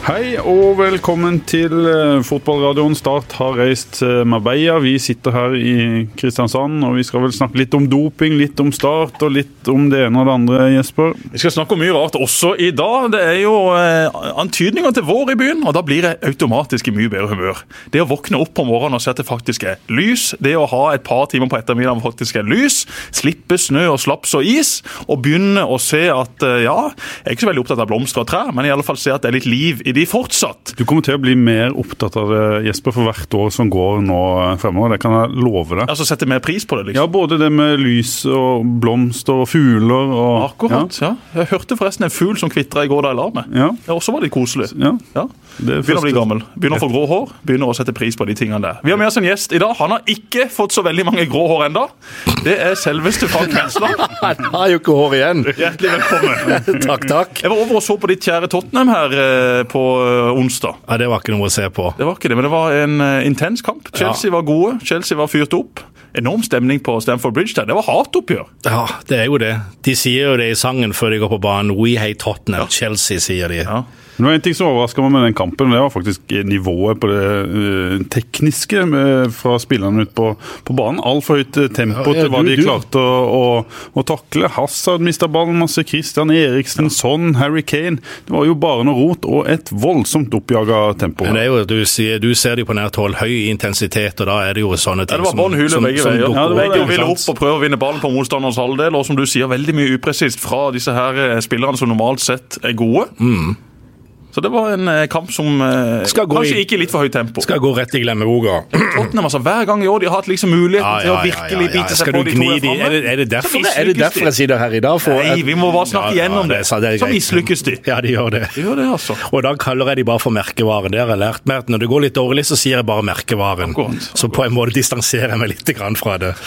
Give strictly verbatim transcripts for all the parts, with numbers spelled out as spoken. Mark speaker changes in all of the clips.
Speaker 1: Hei og velkommen til fotballradioen. Start har reist Marbella. Vi sitter her i Kristiansand, og vi skal vel snakke litt om doping, litt om Start og litt om det ene og det andre, Jesper.
Speaker 2: Vi skal snakke om mye rart også i dag. Det er jo eh, antydninger til vår i byen, og da blir jeg automatisk i mye bedre humør. Det å våkne opp på morgenen og se at det faktisk er lys, det å ha et par timer på ettermiddagen hvor faktisk er lys, slippe snø og slaps og is, og begynne å se at, eh, ja, jeg er ikke så veldig opptatt av blomster og trær, men i alle fall se at det er litt liv i de fortsatt.
Speaker 1: Du kommer til å bli mer opptatt av det, Jesper, for hvert år som går nå fremover. Det kan jeg love deg.
Speaker 2: Altså sette mer pris på det, liksom?
Speaker 1: Ja, både det med lys og blomster og fugler. Og,
Speaker 2: akkurat, ja. ja. Jeg hørte forresten en fugl som kvitret i går da jeg la meg.
Speaker 1: Ja.
Speaker 2: Det også var litt koselig.
Speaker 1: Ja.
Speaker 2: Ja. Begynner å bli gammel. Begynner å få grå hår. Begynner å sette pris på de tingene der. Vi har med oss en gjest i dag. Han har ikke fått så veldig mange grå hår enda. Det er selveste Frank Mensland.
Speaker 3: Han har jo ikke hår igjen.
Speaker 2: Hjertelig velkommen.
Speaker 3: Takk, takk.
Speaker 2: Jeg var over og så på ditt kjære Tottenham her eh, på onsdag.
Speaker 3: Ja, det var ikke noe å se på.
Speaker 2: Det var ikke det, men det var en uh, intens kamp. Chelsea ja. var gode, Chelsea var fyrt opp. Enorm stemning på Stamford Bridge der. Det var hatoppgjør.
Speaker 3: Ja, det er jo det. De sier jo det i sangen før de går på banen. We hate Tottenham. Ja. Chelsea, sier de.
Speaker 1: Ja. Det var en ting som overrasket meg med den kampen, det var faktisk nivået på det uh, tekniske med, fra spillerne ut på, på banen. Alt for høyt tempo ja, ja, til hva du, de klarte å, å, å takle. Hazard mistet ballen masse, Christian Eriksen, ja. Son, Harry Kane. Det var jo bare noe rot og et voldsomt oppjaget tempo.
Speaker 3: Men det er jo, du, ser, du ser de på nært hold, høy intensitet, og da er det jo sånne ting
Speaker 2: ja, det var
Speaker 3: som, som,
Speaker 2: begge
Speaker 3: som dukker
Speaker 2: ja,
Speaker 3: opp.
Speaker 2: Begge ville opp og prøve å vinne ballen på motstanderens halvdel, og som du sier, veldig mye upresist fra disse her spillerne som normalt sett er gode.
Speaker 3: Mm.
Speaker 2: Så det var en kamp som eh, kanskje ikke litt for høyt tempo.
Speaker 3: Skal gå rett i glemmeboka.
Speaker 2: Tottenham, altså, hver gang i år de har hatt liksom mulighet ja, ja, til å virkelig ja, ja, ja. bite seg på de to der fremme.
Speaker 3: Er det, er, det derfor, er det derfor jeg sitter her i dag? For
Speaker 2: Nei, vi må bare snakke ja, igjennom ja, det. det. Så mislykkes de.
Speaker 3: Ja, de gjør det.
Speaker 2: De gjør det, altså.
Speaker 3: Og da kaller jeg de bare for merkevaren. Det har jeg lært meg. Når det går litt dårlig, så sier jeg bare merkevaren. Akkurat. Så på en måte distanserer jeg meg litt grann fra det.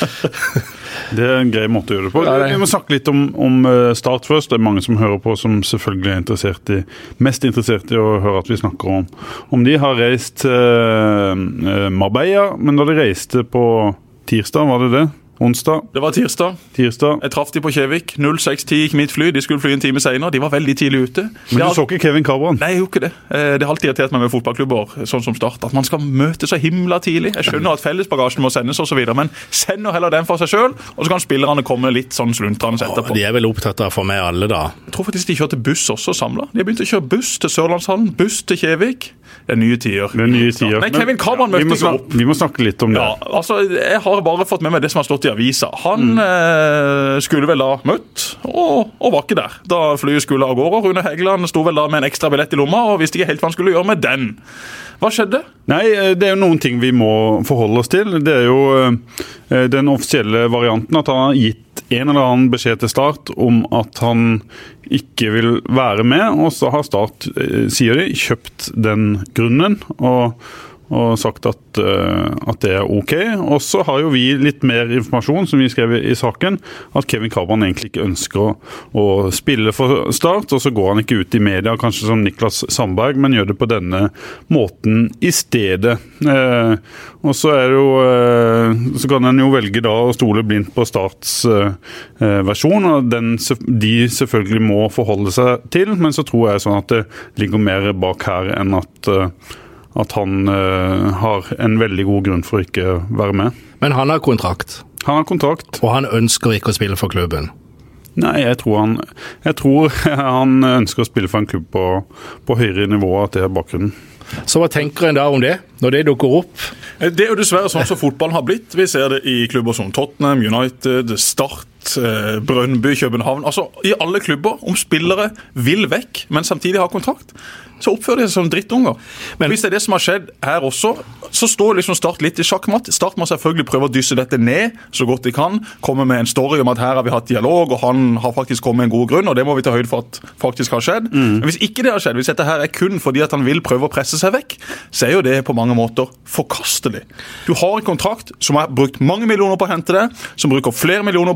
Speaker 1: Det er en grei måte å gjøre det på. Vi må snakke litt om, om Start først. Det er mange som hører på som selvfølgelig er interessert i, mest interessert i å høre at vi snakker om. Om de har reist eh, Marbella, men da de reiste på tirsdag, var det det? Onsdag?
Speaker 2: Det var tirsdag.
Speaker 1: Tirsdag.
Speaker 2: Jeg traff de på Kjevik. null seks ti gikk mitt fly. De skulle fly en time senere. De var veldig tidlig ute.
Speaker 1: Men du har... så ikke Kevin Cabran?
Speaker 2: Nei, jeg gjorde ikke det. Det har alltid irritert meg med fotballklubber, sånn som Start, at man skal møte så himla tidlig. Jeg skjønner at fellesbagasjen må sendes og så videre, men sender heller den for seg selv, og så kan spillerne komme litt sånn sluntrende etterpå.
Speaker 3: De er vel opptatt av for meg alle da.
Speaker 2: Jeg tror faktisk de kjørte buss også samlet. De har begynt å kjøre buss til Sørlandshallen, buss til Kjevik. Det er nye tider.
Speaker 1: Det er nye tider.
Speaker 2: Nei, Kevin Cabran møtte seg opp.
Speaker 1: Vi må snakke litt om det.
Speaker 2: Ja, altså, jeg har bare fått med meg det som har stått i avisa. Han mm. eh, skulle vel da møtt, og, og var ikke der. Da flyet skulle av gårde. Rune Hægeland sto vel da med en ekstra billett i lomma, og visste ikke helt hva han skulle gjøre med den. Hva skjedde?
Speaker 1: Nei, det er jo noen ting vi må forholde oss til. Det er jo eh, den offisielle varianten at han har gitt en eller annen beskjed til Start om at han ikke vil være med, og så har Start, sier de, kjøpt den grunnen og, og sagt at, uh, at det er ok. Og så har jo vi litt mer informasjon, som vi skrev i saken, at Kevin Cabran egentlig ikke ønsker å, å spille for Start, og så går han ikke ut i media, kanskje som Niklas Sandberg, men gjør det på denne måten i stedet. Uh, og så er det jo uh, så kan han jo velge da å stole blindt på Starts uh, versjon, og den de selvfølgelig må forholde seg til, men så tror jeg sånn at det ligger mer bak her enn at uh, at han uh, har en veldig god grunn for å ikke være med.
Speaker 3: Men han har kontrakt.
Speaker 1: Han har kontrakt.
Speaker 3: Og han ønsker ikke å spille for klubben.
Speaker 1: Nei, jeg tror han, jeg tror han ønsker å spille for en klubb på, på høyere nivå, at det er bakgrunnen.
Speaker 3: Så hva tenker en da om det, når det dukker opp?
Speaker 2: Det er jo dessverre sånn som fotballen har blitt. Vi ser det i klubber som Tottenham, United, Start, Brøndby, København. Altså i alle klubber, om spillere vil vekk, men samtidig har kontrakt, så oppfører de seg som drittunger. Men hvis det er det som har skjedd her også, så står liksom Start litt i sjakkmatt. Start må selvfølgelig prøve å dysse dette ned så godt de kan, komme med en story om at her har vi hatt dialog, og han har faktisk kommet med en god grunn, og det må vi ta høyde for at faktisk har skjedd. Mm. Men hvis ikke det har skjedd, hvis dette her er kun fordi at han vil prøve å presse seg vekk, så er jo det på mange måter forkastelig. Du har en kontrakt som har brukt mange millioner på å hente det, som bruker flere millioner på å lønne det,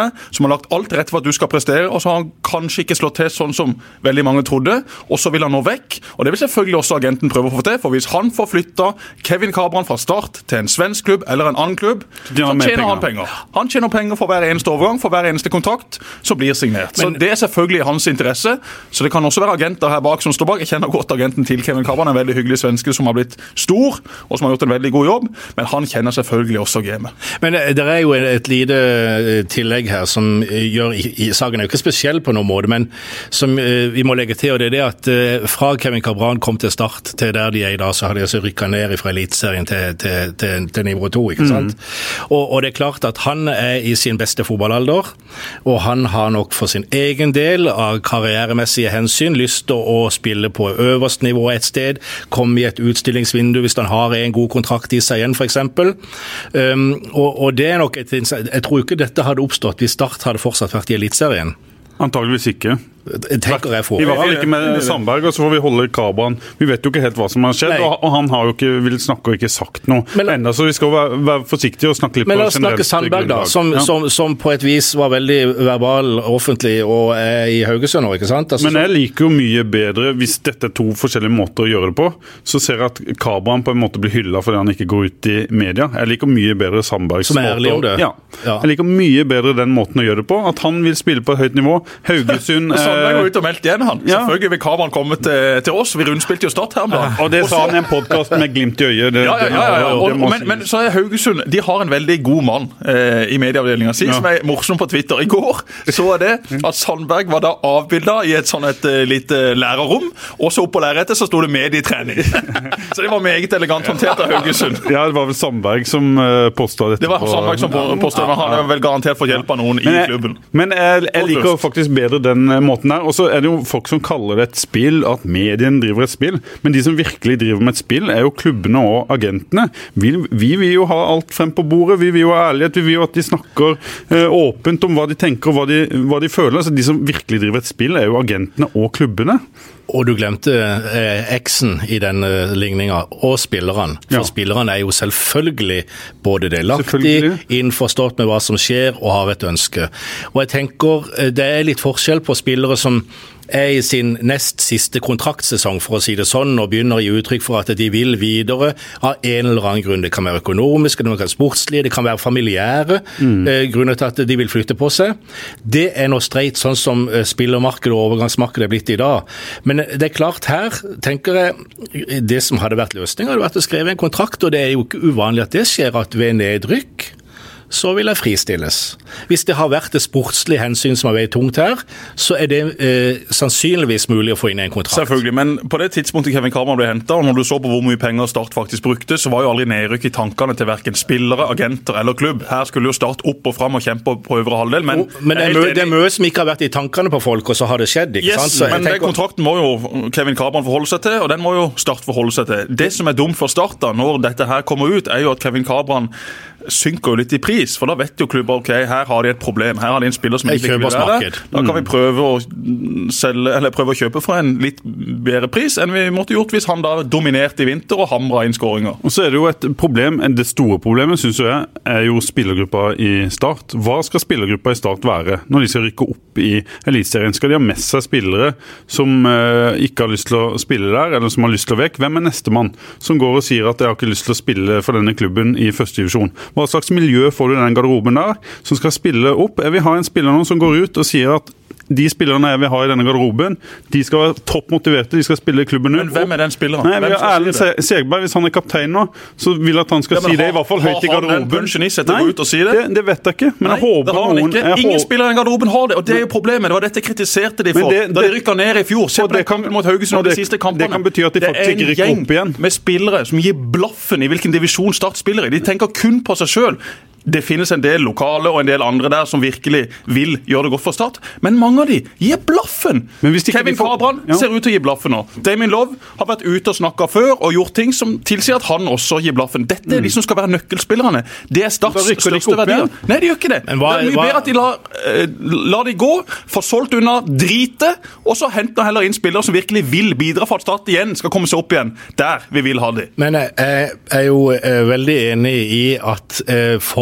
Speaker 2: deg, som har lagt alt rett for at du skal prestere, og så har han kanskje ikke slått til sånn som veldig mange trodde, og så vil han nå vekk. Og det vil selvfølgelig også agenten prøve å få til, for hvis han får flytta Kevin Cabran fra Start til en svensk klubb eller en annen klubb, så tjener han penger. Han tjener penger for hver eneste overgang, for hver eneste kontrakt, så blir signert. Så Men, det er selvfølgelig i hans interesse, så det kan også være agenter her bak som står bak. Jeg kjenner godt agenten til Kevin Cabran, en veldig hyggelig svenske som har blitt stor, og som har gjort en veldig god jobb, men han kjenner selvfølgelig også gamet.
Speaker 3: Men det er jo et lite tillegg her som gjør i, i saken er jo ikke spesiell på noen måte, men som vi må legge til, og det er det at fra Kevin Cabran kom til Start til der de er i dag, så har de altså rykket ned fra elitserien til, til, til, til nivå to, ikke sant? Mm. Og, og det er klart at han er i sin beste fotballalder, og han har nok for sin egen del av karrieremessige hensyn lyst til å spille på øverst nivå et sted, komme i et utstillingsvindu hvis han har en god kontrakt i seg igjen, for eksempel. Um, og, og det er nok et, jeg tror ikke dette hadde oppstått hvis Start hadde fortsatt vært i elitserien.
Speaker 1: Antageligvis ikke.
Speaker 3: Tenker jeg for.
Speaker 1: I hvert fall ikke med Sandberg, og så får vi holde Cabran. Vi vet jo ikke helt hva som har skjedd, og, og han har jo ikke vil snakke og ikke sagt noe men, enda, så vi skal være, være forsiktige og snakke litt
Speaker 3: men
Speaker 1: på
Speaker 3: generelt. Men la oss snakke Sandberg da, som, ja. som, som på et vis var veldig verbal, offentlig og er i Haugesund nå, ikke sant? Altså, men
Speaker 1: jeg liker jo mye bedre, hvis dette er to forskjellige måter å gjøre det på, så ser jeg at Cabran på en måte blir hyllet fordi han ikke går ut i media. Jeg liker mye bedre Sandbergs
Speaker 3: som er ærlig om det.
Speaker 1: Ja. ja. Jeg liker mye bedre den måten å gjøre det på, at han vil spille på et høyt nivå. Haugesund
Speaker 2: Sandberg går ut og meldt igjen, han. Ja. Selvfølgelig vil Cabran komme til, til oss. Vi rundspilte jo Start her. Ja.
Speaker 1: Og det sa han i en podcast med glimt i øyet. Det,
Speaker 2: ja, ja, ja, ja. Og, men, men så er Haugesund, de har en veldig god mann eh, i medieavdelingen sin, ja. som er morsom på Twitter. I går så er det at Sandberg var da avbildet i et sånn et uh, lite lærerrom, og så opp på lærerettet så stod det medietrening. Så det var meget elegant håndtert av Haugesund.
Speaker 1: Ja, det var vel Sandberg som uh, påstod dette.
Speaker 2: Det var Sandberg som påstod, men han er vel garantert fått hjelp av noen men, i klubben.
Speaker 1: Men jeg, jeg liker faktisk bedre den måten der, og så er det jo folk som kaller det et spill, at medien driver et spill, men de som virkelig driver med et spill er jo klubbene og agentene. Vi, vi vil jo ha alt frem på bordet, vi vil jo ha ærlighet, vi vil jo at de snakker eh, åpent om hva de tenker og hva de, hva de føler, så de som virkelig driver et spill er jo agentene og klubbene.
Speaker 3: Og du glemte eh, eksen i den eh, ligninga, og spilleren. For ja. spilleren er jo selvfølgelig både delaktig, innforstått med hva som skjer, og har et ønske. Og jeg tenker, det er litt forskjell på spillere som er i sin nest siste kontraktsesong, for å si det sånn, og begynner å gi uttrykk for at de vil videre av en eller annen grunn. Det kan være økonomiske, det kan være sportslige, det kan være familiære mm. eh, grunner til at de vil flytte på seg. Det er noe streit sånn som eh, spillermarkedet og overgangsmarkedet er blitt i dag. Men det er klart her, tenker jeg, det som hadde vært løsning hadde vært å skrive en kontrakt, og det er jo ikke uvanlig at det skjer at ved nedrykk så vil jeg fristilles. Hvis det har vært det sportslige hensyn som har vært tungt her, så er det eh, sannsynligvis mulig å få inn en kontrakt.
Speaker 2: Selvfølgelig, men på det tidspunktet Kevin Cabran ble hentet, og når du så på hvor mye penger Start faktisk brukte, så var jo aldri nedrykk i tankene til hverken spillere, agenter eller klubb. Her skulle jo Start opp og frem og kjempe på øvre halvdel, men...
Speaker 3: Oh, men det er, mø, det er mye som ikke har vært i tankene på folk, og så har det skjedd, ikke
Speaker 2: yes,
Speaker 3: sant? Så
Speaker 2: men
Speaker 3: tenker...
Speaker 2: den kontrakten må jo Kevin Cabran forholde seg til, og den må jo Start forholde seg til. Det som er dumt for Start da, når dette her kommer ut, er jo at Kevin Cabran synker jo litt i pris, for da vet jo klubber, ok, her har de et problem, her har de en spiller som ikke vil være det. Da kan vi prøve å selge, eller prøve å kjøpe for en litt bedre pris enn vi måtte gjort hvis han da dominerte i vinter og hamra inn skåringer.
Speaker 1: Og så er det jo et problem, det store problemet synes jeg er jo spillergruppa i Start. Hva skal spillergruppa i Start være når de skal rykke opp i elitserien? Skal de ha med seg spillere som eh, ikke har lyst til å spille der, eller som har lyst til å vekk? Hvem er neste mann som går og sier at jeg har ikke lyst til å spille for denne klubben i første divisjon? Hva slags miljø får du i den garderoben der som skal spille opp? Jeg vil ha en spiller nå som går ut og sier at de spillerne jeg vil ha i denne garderoben, de skal være toppmotiverte, de skal spille i klubben.
Speaker 2: Men hvem er den spilleren?
Speaker 1: Nei, jeg vil ha Erlend Segberg, hvis han er kaptein nå, så vil jeg at han skal ja, si det i hvert fall høyt i garderoben.
Speaker 2: Har han den pensjonist etter å gå ut og si det?
Speaker 1: det? Det vet jeg ikke, men
Speaker 2: Nei,
Speaker 1: jeg håper noen... Jeg
Speaker 2: Ingen
Speaker 1: håper...
Speaker 2: spillere i garderoben har det, og det er jo problemet. Det var dette kritiserte de for, det, det, da de rykket ned i fjor. Se på den kampen mot Haugesund og de siste kampene.
Speaker 1: Det kan bety at de faktisk ikke rykker opp igjen.
Speaker 2: Med spillere som gir blaffen i hvilken divisjon Start spiller i. De tenker kun på seg selv. Det finnes en del lokale og en del andre der som virkelig vil gjøre det godt for Start, men mange av de gir blaffen. Kevin får... Cabran ja. ser ut til å gi blaffen nå. Damien Love har vært ute og snakket før og gjort ting som tilsier at han også gir blaffen. Dette er de som skal være nøkkelspillerne. Det er Starts største verdier. Nei, de gjør ikke det. Hva, det er mye bedre at de lar, uh, lar de gå, får solgt unna drite, og så henter heller inn spillere som virkelig vil bidra for at Start igjen skal komme seg opp igjen der vi vil ha det.
Speaker 3: Men jeg er jo uh, veldig enig i at uh, for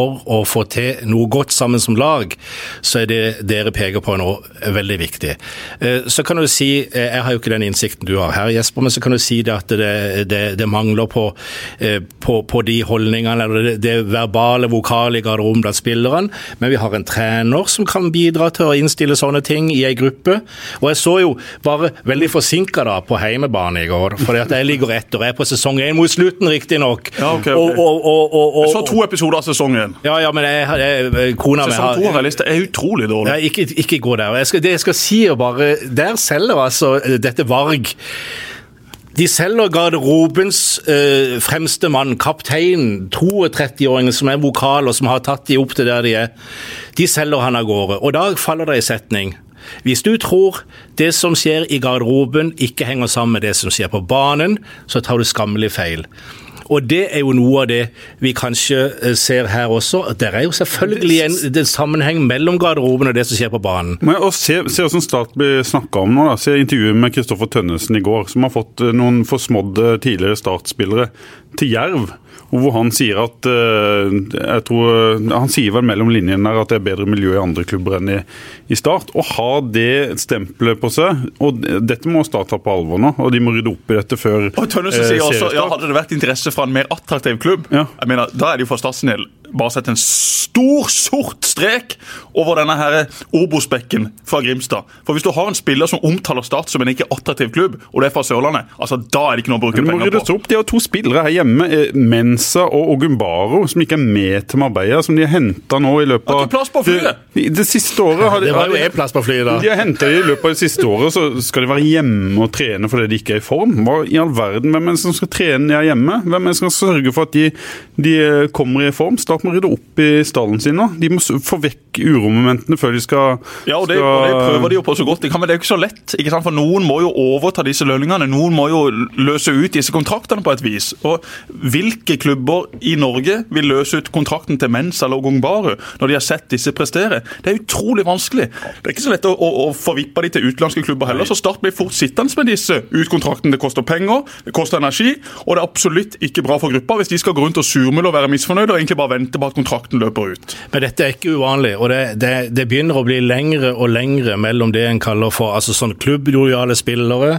Speaker 3: for å få til noe godt sammen som lag, så er det dere peker på nå veldig viktig. Så kan du si, jeg har jo ikke den innsikten du har her, Jesper, men så kan du si det at det, det, det mangler på, på, på de holdningene, eller det, det verbale, vokale i garderoben blant spillerne, men vi har en trener som kan bidra til å innstille sånne ting i en gruppe, og jeg så jo bare veldig forsinket da på heimebane i går, fordi at jeg ligger etter, jeg er på sesong én mot slutten riktig nok.
Speaker 2: Ja, ok, ok.
Speaker 3: Og, og, og, og, og,
Speaker 2: jeg så to episoder av sesongen.
Speaker 3: Ja, ja, men jeg, jeg, kona mi har...
Speaker 2: Sesong to har liste er utrolig dårlig.
Speaker 3: Ja, ikke, ikke gå der. Jeg skal, det jeg skal si er bare, der selger altså dette Varg. De selger garderobens øh, fremste mann, kaptein, trettito-åringen som er vokal og som har tatt de opp til der de er. De selger han av gårde, og da faller det i setning. Hvis du tror det som skjer i garderoben ikke henger sammen med det som skjer på banen, så tar du skammelig feil. Og det er jo noe av det vi kanskje ser her også. Det er jo selvfølgelig en, en sammenheng mellom garderoben og det som skjer på banen.
Speaker 1: Men å se, se hvordan Start blir snakket om nå, da. Se intervjuet med Kristoffer Tønnesen i går, som har fått noen forsmådde tidligere startspillere til Jerv, og hvor han sier at uh, jeg tror, han sier vel mellom linjene der at det er bedre miljø i andre klubber enn i, i Start, og ha det stempelet på seg, og dette må Start ta på alvor nå, og de må rydde opp i dette før
Speaker 2: og Tønnesen uh, sier også, ja, hadde det vært interesse fra en mer attraktiv klubb,
Speaker 1: ja.
Speaker 2: Jeg mener, da er det jo for Starts del bare sett en stor sort strek over denne her Obos-bekken fra Grimstad. For hvis du har en spiller som omtaler Start som en ikke attraktiv klubb, og det er fra Sørlandet, altså da er det ikke noe å bruke penger på.
Speaker 1: Opp. De har to spillere her hjemme, Mensa og Ogumbaro, som ikke er med til Marbella, som de har hentet nå i løpet av...
Speaker 2: Har ikke plass på flyet?
Speaker 1: Det, det siste året... Har de,
Speaker 3: det var jo en plass på flyet da.
Speaker 1: De har hentet i løpet av det siste året, så skal de være hjemme og trene fordi de ikke er i form. Hva i all verden? Hvem er det som skal trene der hjemme? Hvem er det som skal sørge for at de, de kommer i form? Start må rydde opp i stallen sin nå. De må få vekk uromomentene før de skal...
Speaker 2: Ja, og det, skal... og det prøver de jo på så godt. Det, kan, men det er jo ikke så lett, ikke sant? For noen må jo overta disse lønningene, noen må jo løse ut disse kontraktene på et vis. Og hvilke klubber i Norge vil løse ut kontrakten til Mensa eller Ogumbaro når de har sett disse prestere? Det er utrolig vanskelig. Det er ikke så lett å, å, å forvippe de til utenlandske klubber heller, så Start blir fort sittende med disse utkontrakten. Det koster penger, det koster energi, og det er absolutt ikke bra for gruppa hvis de skal gå rundt og surmule og være misfornøyde og egentlig bare vente på at kontrakten løper ut. Men
Speaker 3: dette er ikke uvanlig, og det, det, det begynner å bli lengre og lengre mellom det en kaller for altså sånn klubblojale spillere.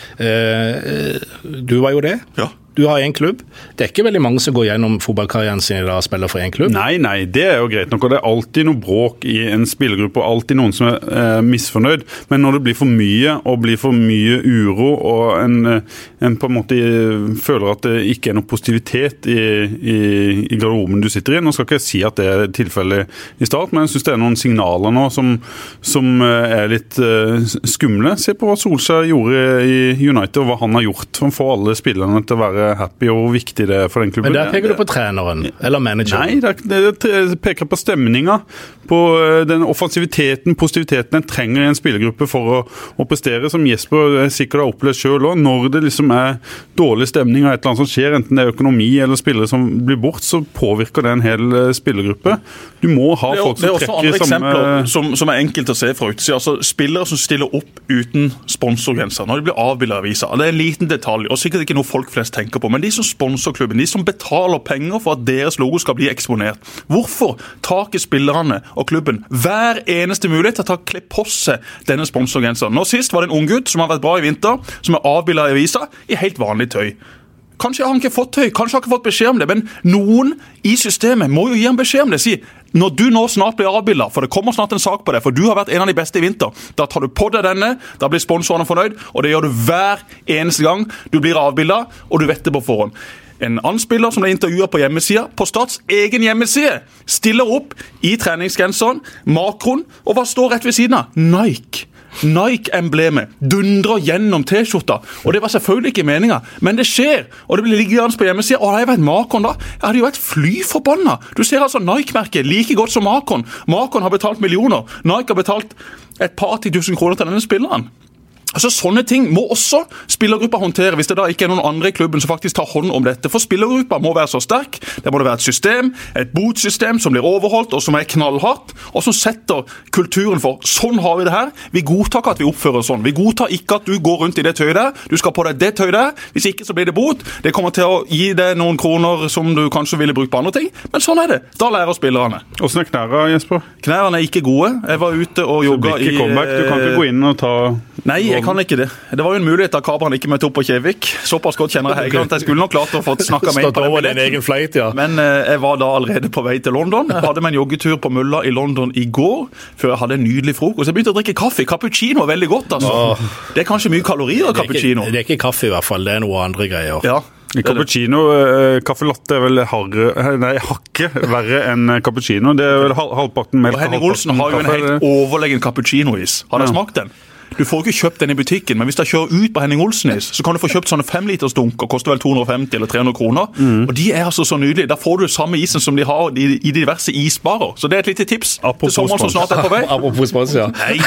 Speaker 3: Eh, du var jo det?
Speaker 1: Ja.
Speaker 3: Du har en klubb. Det er ikke veldig mange som går gjennom fotballkarrieren sin i dag og spiller for en klubb.
Speaker 1: Nei, nei, det er jo greit nok, og det er alltid noe bråk i en spillergruppe, og alltid noen som er eh, misfornøyd. Men når det blir for mye, og blir for mye uro, og en, en på en måte føler at det ikke er noe positivitet i, i, i garderoben du sitter i. Nå skal ikke jeg si at det er tilfellet i Start, men jeg synes det er noen signaler nå som, som er litt uh, skumle. Se på hva Solskjær gjorde i United, og hva han har gjort for å få alle spillerne til å være happy og hvor viktig det er for den klubben.
Speaker 3: Men der peker du på treneren, eller manageren?
Speaker 1: Nei, det, det peker på stemninga, på den offensiviteten, positiviteten en trenger i en spillergruppe for å, å prestere, som Jesper sikkert har opplevd selv også. Når det liksom er dårlig stemning av et eller annet som skjer, enten det er økonomi eller spillere som blir bort, så påvirker det en hel spillergruppe. Du må ha
Speaker 2: det er,
Speaker 1: folk som trekker i samme...
Speaker 2: Det er også andre eksempler som, som er enkelt å se fra utsida. Altså, spillere som stiller opp uten sponsorgrenser, når de blir avbildet av aviser. Det er en liten detalj, og sikkert ikke noe folk flest tenker på, men de som sponser klubben, de som betaler penger for at deres logo skal bli eksponert. Hvorfor tar ikke spillerne og klubben hver eneste mulighet til å ta kle på seg denne sponsorgrensen? Nå sist var det en ung gutt som har vært bra i vinter, som er avbildet i avisa i helt vanlig tøy. Kanskje har han ikke fått tøy, kanskje har han ikke fått beskjed om det, men noen i systemet må jo gi ham beskjed om det. Si, når du nå snart blir avbildet, for det kommer snart en sak på deg, for du har vært en av de beste i vinter, da tar du på deg denne, da blir sponsorene fornøyd, og det gjør du hver eneste gang du blir avbildet, og du vet det på forhånd. En annen spiller som ble intervjuet på hjemmesida, på Starts egen hjemmeside, stiller opp i treningsgenseren, makron, og hva står rett ved siden av? Nike. Nike-emblemet dundrer gjennom T-skjorta, og det var selvfølgelig ikke meningen, men det skjer, og det blir liggende på hjemmesida, og hadde jeg vært makron da, jeg hadde jo vært flyforbanna. Du ser altså Nike-merket like godt som makron. Makron har betalt millioner, Nike har betalt et par ti tusen kroner til denne spilleren. Altså Sånne ting må også spillergruppa håndtere, hvis det da ikke er noen andre i klubben som faktisk tar hånd om dette. For spillergruppa må være så sterk, det må det være et system, et botsystem som blir overholdt og som er knallhardt, og som setter kulturen for sånn har vi det her. Vi godtar ikke at vi oppfører sånn. Vi godtar ikke at du går rundt i det tøyet der, du skal på deg det tøyet der, hvis ikke så blir det bot. Det kommer til å gi deg noen kroner som du kanskje ville brukt på andre ting, men sånn er det. Da lærer spillerne.
Speaker 1: Hvordan er knæra, Jesper?
Speaker 2: Knærene er ikke gode. Jeg var ute og jogga i...
Speaker 1: Comeback. Du kan ikke gå inn og ta...
Speaker 2: Nei, jeg kan ikke det. Det var jo en mulighet da Kabran ikke møtte opp på Kjevik. Såpass godt kjenner jeg Hegeland. Jeg skulle nok klart å få snakket med på
Speaker 3: den egen fleit, ja.
Speaker 2: Men eh, jeg var da allerede på vei til London. Jeg hadde med en joggetur på Mulla i London i går, før jeg hadde en nydelig frokost. Jeg begynte å drikke kaffe. Cappuccino er veldig godt, altså. Åh. Det er kanskje mye kalorier i cappuccino.
Speaker 3: Det er, ikke, det er ikke kaffe i hvert fall, det er noe andre greier.
Speaker 2: Ja.
Speaker 1: I cappuccino, eh, kaffe latte er vel harre, nei, hakke verre enn cappuccino. Det er vel halvparten melk.
Speaker 2: Og Henning Olsen har jo en helt overlegen cappuccino-is. Har dere ja. smakt den? Du får ikke kjøpt den i butikken, men hvis du kjører ut på Henning Olsen-is, så kan du få kjøpt sånne fem liters dunk, og koster vel to hundre og femti eller tre hundre kroner. Mm. Og de er altså så nydelige. Da får du samme isen som de har i, i diverse isbarer. Så det er et lite tips.
Speaker 1: Apropos
Speaker 2: til sommeren som snart er på vei.
Speaker 3: Apropos spons, ja.
Speaker 2: Nei.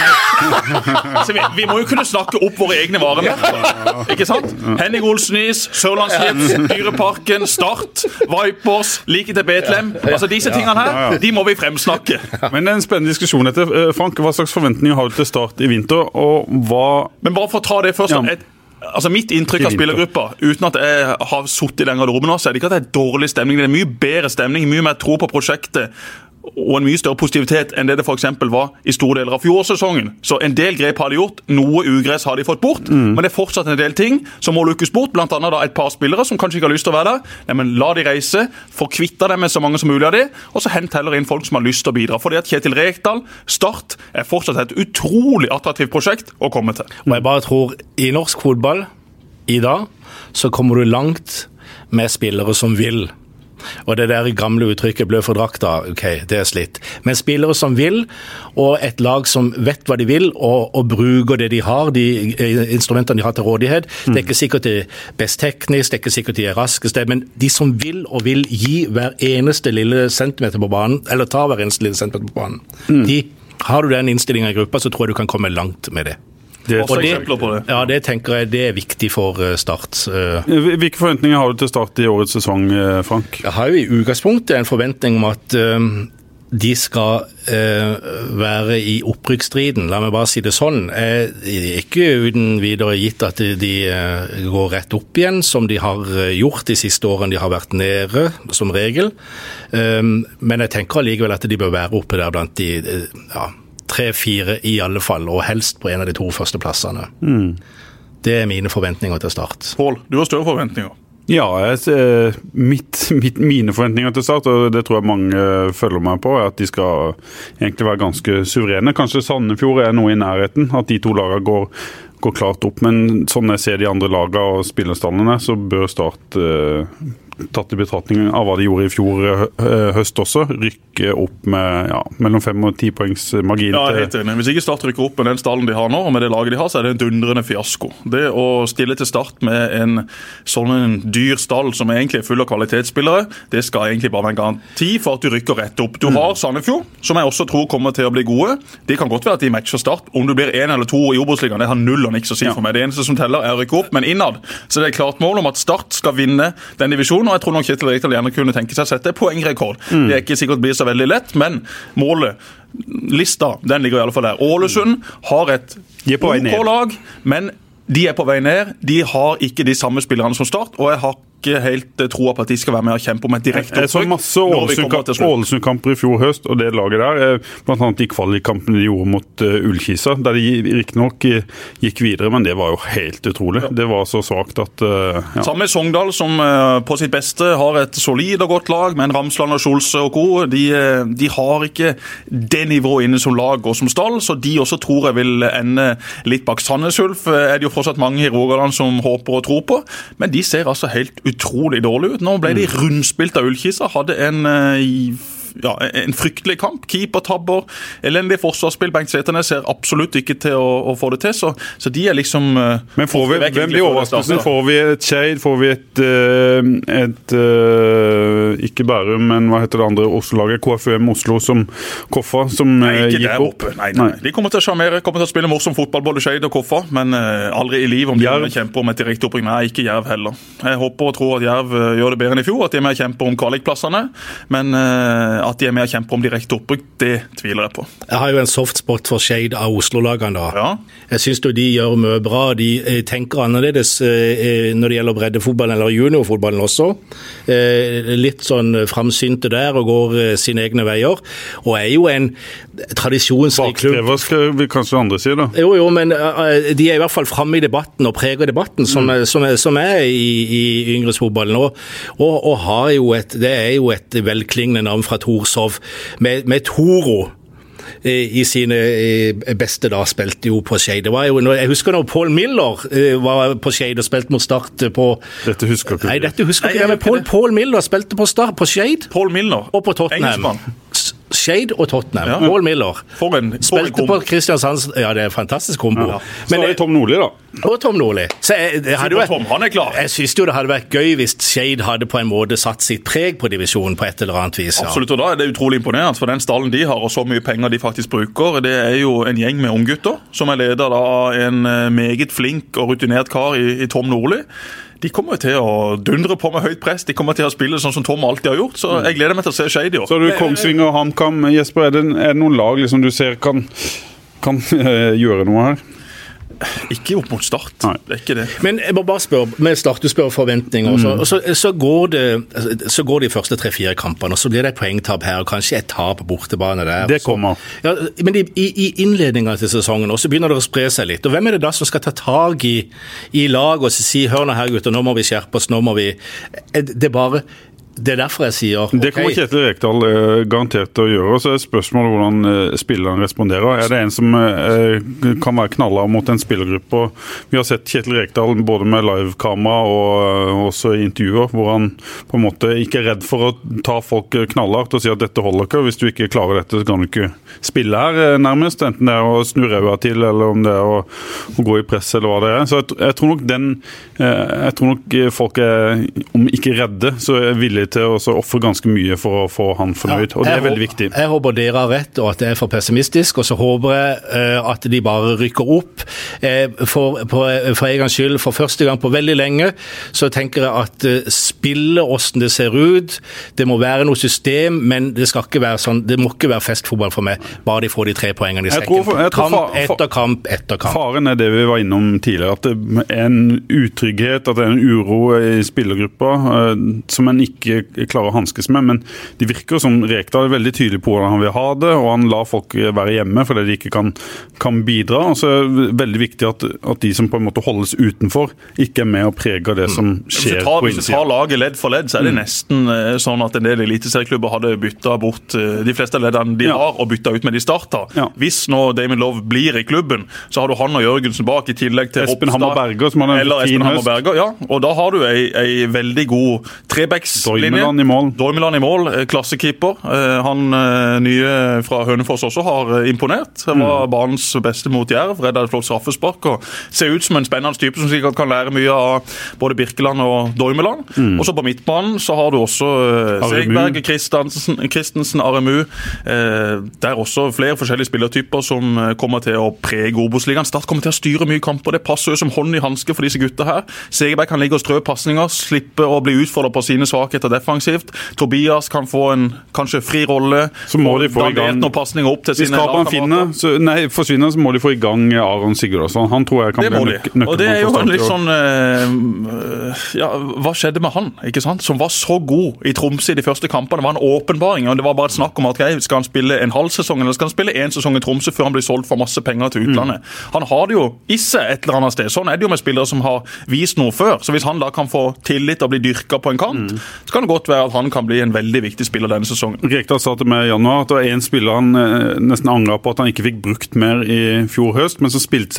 Speaker 2: Så vi, vi må jo kunne snakke opp våre egne varemerker. Ikke sant? Henning Olsen-is, Sørlandschips, Dyreparken, Start, Vipers, like til Bethlehem. Altså disse tingene her, de må vi fremsnakke.
Speaker 1: Men det er en spennende diskusjon etter. Frank, hva slags forventninger har du til Start i vinter? Og hva...
Speaker 2: Men bare for å ta det først, ja. et, altså mitt inntrykk av spillergruppa, uten at jeg har suttet i den garderoben nå, så er det ikke at det er dårlig stemning, det er mye bedre stemning, mye mer tro på prosjektet, og en mye større positivitet enn det det for eksempel var i store deler av fjorårssesongen. Så en del grep har de gjort, noe ugress har de fått bort, mm. men det er fortsatt en del ting som må lukkes bort, blant annet da et par spillere som kanskje ikke har lyst til å være der. Nei, men la de reise, få kvittet dem med så mange som mulig av det, og så hent heller inn folk som har lyst til å bidra. Fordi at Kjetil Rekdal, Start, er fortsatt et utrolig attraktivt prosjekt å komme til.
Speaker 3: Og jeg bare tror, i norsk fotball i dag, så kommer du langt med spillere som vil. Og det der gamle uttrykket blød for drakta, ok, det er slitt. Men spillere som vil, og et lag som vet hva de vil, og, og bruker det de har, de instrumentene de har til rådighet. Mm. Det er ikke sikkert det er best teknisk, det er ikke sikkert de er raskeste, men de som vil og vil gi hver eneste lille centimeter på banen, eller ta hver eneste lille centimeter på banen, mm. de, har du den innstillingen i gruppa, så tror jeg du kan komme langt med det.
Speaker 1: Det
Speaker 2: og det, på det.
Speaker 3: Ja, det tenker jeg det er viktig for Start.
Speaker 1: Hvilke forventninger har du til Start i årets sesong, Frank?
Speaker 3: Jeg har jo i utgangspunktet en forventning om at um, de skal uh, være i opprykksstriden. La meg bare si det sånn. Jeg er ikke uten videre gitt at de, de uh, går rett opp igjen, som de har gjort de siste årene de har vært nede, som regel. Um, men jeg tenker allikevel at de bør være oppe der blant de... Uh, ja, tre-fire i alle fall, og helst på en av de to første plassene. Mm. Det er mine forventninger til Start.
Speaker 2: Pål, du har større forventninger.
Speaker 1: Ja, jeg, mitt, mitt, mine forventninger til Start, og det tror jeg mange følger meg på, er at de skal egentlig være ganske suverene. Kanskje Sandefjord er noe i nærheten, at de to lagene går, går klart opp, men sånn jeg ser de andre lagene og spillerstallene, så bør Start... Uh, tatt i betraktning av hva de gjorde i fjor høst også, rykke opp med ja, mellom fem og ti poengs margin.
Speaker 2: Ja, helt enig. Hvis ikke Start rykker opp med den stallen de har nå, og med det laget de har, så er det en dundrende fiasko. Det å stille til Start med en sånn en dyr stall som egentlig er full av kvalitetsspillere, det skal egentlig bare være en garanti for at du rykker rett opp. Du har Sandefjord, som jeg også tror kommer til å bli gode. Det kan godt være at de matcher Start. Om du blir en eller to i Obos-ligaen, det har null og niks å si for meg. Det eneste som teller er å rykke opp, men innad. Så det er klart mål om at Start skal vinne den divisjonen, og jeg tror nok Kjetil Rekdal gjerne kunne tenke seg å sette poengrekord. Mm. Det er ikke sikkert blir så veldig lett, men målet, lista, den ligger i alle fall der. Ålesund har et OK lag, men de er på vei ned. De har ikke de samme spillerne som Start, og jeg har ikke helt troa på at de skal være med og kjempe om et direkte
Speaker 1: opprykk. Jeg så masse Ålesund-kamper i fjor høst, og det laget der, blant annet de kvalikkampene de gjorde mot uh, Ullkisa, der de riktignok gikk videre, men det var jo helt utrolig. Ja. Det var så svagt at... Uh, ja.
Speaker 2: Samme Sogndal, som uh, på sitt beste har et solid og godt lag, men Ramsland og Skjolse og co, de, de har ikke det nivået inne som lag og som stall, så de også tror jeg vil ende litt bak Sandnes Ulf. Er det jo fortsatt mange i Rogaland som håper og tror på, men de ser altså helt utrolig dårlig ut. Nå ble de rundspilt av Ullkisa, hadde en uh, ja, en fryktelig kamp. Keeper-tabber, elendig forsvarsspill. Bengt Sæternes ser absolutt ikke til å, å få det til, så, så de er liksom... Uh,
Speaker 1: Men får vi, hvem blir overraskelsen? Får vi et Skeid? Får vi et, uh, et uh, ikke Bærum, men hva heter det andre Oslo-laget? K F U M Oslo som Koffa, som uh, gikk opp?
Speaker 2: Nei, nei, nei. De kommer til å sjarmere, kommer til å spille morsom fotball, både Skeid og Koffa, men uh, aldri i liv om de Jerv. Kjemper om et direkte opprykk. Nei, ikke Jerv heller. Jeg håper og tror at Jerv uh, gjør det bedre enn i fjor, at de er med og kjemper om kvalikplassene, men uh, at de er med og kjemper om direkte opprykk, det tviler jeg på.
Speaker 3: Jeg har jo en softspot for Skeid av Oslo-lagene da.
Speaker 2: Ja.
Speaker 3: Jeg synes jo de gjør mye bra, de eh, tenker annerledes eh, når det gjelder breddefotballen eller juniorfotballen også. Eh, litt sånn framsynte der og går eh, sine egne veier, og er jo en tradisjonsrik klubb.
Speaker 1: Bakskrever skal vi kanskje andre si da?
Speaker 3: Jo, jo, men uh, de er i hvert fall fremme i debatten og preger debatten som, mm. som, som er i, i yngresfotballen, og, og, og har jo et, det er jo et velklingende navn fra Torshov, med, med Toro i sine beste da spilte jo på Skeid. Det var jo, jeg husker når Paul Miller var på Skeid og spilte mot Start på...
Speaker 1: Dette husker ikke.
Speaker 3: Nei, dette husker ikke jeg, men Paul, Paul Miller spilte på Start på Skeid.
Speaker 2: Paul Miller.
Speaker 3: Og på Tottenham.
Speaker 2: Engelskmann.
Speaker 3: Skeid og Tottenham. Ja. Paul Miller.
Speaker 2: For en, for
Speaker 3: spilte på Kristiansand. Ja, det er en fantastisk kombo. Ja.
Speaker 1: Men så er det Tom Nordli da.
Speaker 3: Og Tom Nordli. Så jeg, det hadde vært,
Speaker 2: Tom, han er klar.
Speaker 3: Jeg synes jo det hadde vært gøy hvis Skeid hadde på en måte satt sitt preg på divisjonen på et eller annet vis. Ja.
Speaker 2: Absolutt, og da er det utrolig imponerende, for den stallen de har og så mye penger de faktisk bruker, det er jo en gjeng med unggutter, som er leder av en meget flink og rutinert kar i, i Tom Nordli. De kommer til å dundre på med høyt press, de kommer til å spille sånn som Tom alltid har gjort, så jeg gleder meg til å se Skeid i år.
Speaker 1: Så har du Kongsvinger og HamKam. Jesper, er det, er det noen lag liksom du ser kan, kan uh, gjøre noe her?
Speaker 2: Ikke opp mot Start, Nei. Det er ikke det.
Speaker 3: Men jeg må bare spørre, med Start, du spør forventninger, mm. og, så, og så, så, går det, så går de første tre-fire kampene, og så blir det et poengtap her, og kanskje et tap på bortebane der.
Speaker 1: Det kommer.
Speaker 3: Ja, men i, i innledningen til sesongen, og så begynner det å spre seg litt, og hvem er det da som skal ta tag i, i lag og si, hør nå her gutter, nå må vi skjerpe oss, nå må vi... Det er bare... Det er derfor jeg sier okay.
Speaker 1: Det kommer Kjetil Rekdal eh, garantert til å gjøre, og så er spørsmålet hvordan eh, spilleren responderer. Er det en som eh, kan være knallet mot en spillergruppe? Vi har sett Kjetil Rekdal både med livekamera og eh, også i intervjuer, hvor han på en måte ikke er redd for å ta folk knallhardt og si at dette holder ikke, og hvis du ikke klarer dette så kan du ikke spille her eh, nærmest, enten det er å snu røva til, eller om det er å, å gå i press, eller hva det er. Så jeg, jeg tror nok den, eh, jeg tror nok folk er, om ikke redde, så er villige til å offre ganske mye for å få han fornøyd, ja, og det er veldig viktig.
Speaker 3: Jeg håper dere har rett, og at det er for pessimistisk, og så håper jeg uh, at de bare rykker opp. Uh, for, på, for en gangs skyld, for første gang på veldig lenge, så tenker jeg at uh, spille hvordan det ser ut, det må være noe system, men det skal ikke være sånn, det må ikke være festfotball for meg, bare de får de tre poengene i sekken. For, kamp fa, fa, etter kamp etter kamp.
Speaker 1: Faren er det vi var innom tidligere, at det er en utrygghet, at det er en uro i spillergruppa, uh, som en ikke klarer å hanskes med, men de virker som Rekdal er veldig tydelig på hvordan han vil ha det, og han lar folk være hjemme fordi de ikke kan, kan bidra, og så er det veldig viktig at, at de som på en måte holdes utenfor, ikke er med og preger det som skjer
Speaker 2: tar,
Speaker 1: på
Speaker 2: innsiden. Hvis du tar laget ledd for ledd, så er det mm. nesten uh, sånn at en del eliteserieklubber hadde byttet bort uh, de fleste leddene de ja. har, og byttet ut med de starter. Ja. Hvis nå Damien Love blir i klubben, så har du han og Jørgensen bak, i tillegg til
Speaker 1: Espen Hammer Berger, som har en
Speaker 2: eller
Speaker 1: fin
Speaker 2: Espen
Speaker 1: høst.
Speaker 2: Hammer Berger, ja, og da har du ei, ei veldig god trebackslinje.
Speaker 1: mål.
Speaker 2: Dormiland i mål, klassekeeper. Han nye fra Hønefoss også har imponert. Han var mm. banens beste mot Jerv, reddet et flott straffespark, og ser ut som en spennende type som sikkert kan lære mye av både Birkeland og Dormiland. Mm. Og så på midtbanen så har du også Segberg, Kristensen, Kristensen, Aremu. Det er også flere forskjellige spillertyper som kommer til å prege Obos-ligaen. Start kommer til å styre mye kamper. Det passer jo som hånd i hanske for disse gutta her. Segberg kan ligge og strø passninger, slippe å bli utfordret på sine svakheter defensivt. Tobias kan få en kanskje fri rolle,
Speaker 1: så må de få i gang
Speaker 2: noen passninger opp til
Speaker 1: hvis
Speaker 2: sine
Speaker 1: lagkamerater. Nei, forsvinner så må de få i gang Aron Sigurdsson. Han tror jeg kan bli nøkkelmann.
Speaker 2: Og det er jo litt sånn uh, ja, hva skjedde med han, ikke sant? Som var så god i Tromsø i de første kampene. Det var en åpenbaring, og det var bare et snakk om at okay, skal han spille en halv sesong, eller skal han spille en sesong i Tromsø før han blir solgt for masse penger til utlandet. Mm. Han har det jo i seg et eller annet sted. Sånn er det jo med spillere som har vist noe før. Så hvis han da kan få tillit og bli dyrket på en kant, mm. så kan det godt være at han kan bli en veldig viktig spiller denne sesongen.
Speaker 1: Rekdal sa til meg i januar at det var en spiller han eh, nesten angret på at han ikke fikk brukt mer i fjor høst, men så spilte seg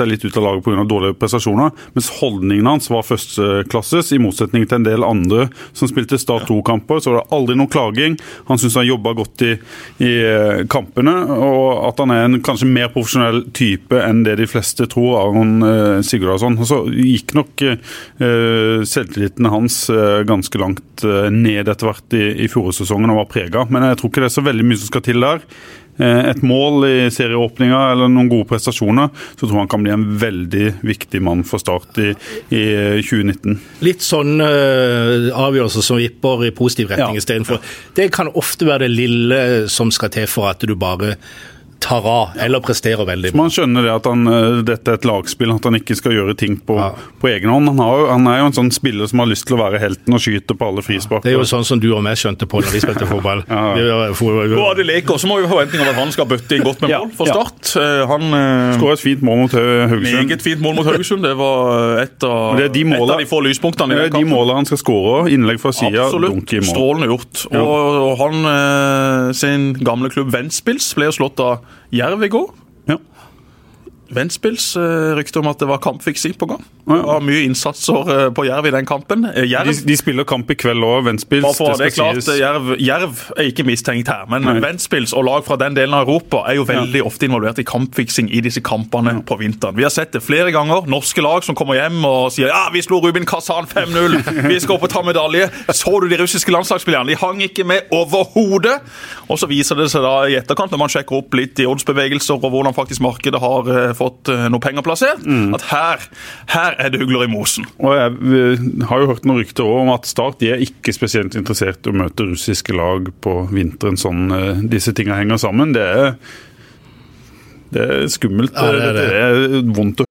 Speaker 1: seg litt ut av laget på grunn av dårlige prestasjoner, mens holdningen hans var førsteklasses, i motsetning til en del andre som spilte Start to-kamper, så var det aldri noe klaging. Han synes han jobbet godt i, i kampene, og at han er en kanskje mer profesjonell type enn det de fleste tror, Aron eh, Sigurdarsson. Så gikk nok eh, selvtilliten hans eh, ganske langt eh, ned etter hvert i, i fjorårssesongen og var preget, men jeg tror ikke det er så veldig mye som skal til der. Et mål i serieåpninga eller noen gode prestasjoner, så tror han kan bli en veldig viktig mann for Start i, i tjue nitten.
Speaker 3: Litt sånn uh, avgjørelser som vipper i positiv retning ja. I stedet for. Det kan ofte være det lille som skal til for at du bare tar av, eller presterer veldig bra.
Speaker 1: Man skjønner det at han, dette er et lagspill, at han ikke skal gjøre ting på, ja. På egen hånd. Han, har, han er jo en sånn spiller som har lyst til å være helten og skyte på alle frispark.
Speaker 3: Det er jo sånn som du og meg skjønte på når vi spilte fotball. ja.
Speaker 2: Nå er det leker, så må vi ha forventning om at han skal bøtte inn godt med mål for Start. Ja. Han
Speaker 1: skåret et fint mål mot Haugesund.
Speaker 2: Meget fint mål mot Haugesund. Det var et av,
Speaker 1: det de måler,
Speaker 2: et av de få lyspunktene i
Speaker 1: den kampen. Det er de målene han skal skåre, innlegg fra siden, dunk i mål.
Speaker 2: Strålende gjort. Ja. Og, og han sin gamle klubb Ventspils ble jo slått av Jerv i går. Ja. Ventspils uh, rykte om at det var kampfiksing på gang. Det var mye innsatser på Jerv i den kampen. Jerv,
Speaker 1: de, de spiller kamp i kveld også, Ventspils.
Speaker 2: Det, det er klart, Jerv, Jerv er ikke mistenkt her, men Nei. Ventspils og lag fra den delen av Europa er jo veldig ja. Ofte involvert i kampfiksing i disse kampene ja. På vinteren. Vi har sett det flere ganger, norske lag som kommer hjem og sier ja, vi slo Rubin Kazan fem null, vi skal opp og ta medalje. Så du de russiske landslagsspillerne? De hang ikke med overhodet. Og så viser det seg da i etterkant, når man sjekker opp litt i oddsbevegelser og hvordan faktisk markedet har uh, fått uh, noe penger plassert, mm. at her, her er det hugler i mosen.
Speaker 1: Og jeg har jo hørt noen rykter også om at Start de er ikke spesielt interessert i å møte russiske lag på vinteren, sånn disse tingene henger sammen. Det er, det er skummelt. Ja, det, er det. Det er vondt å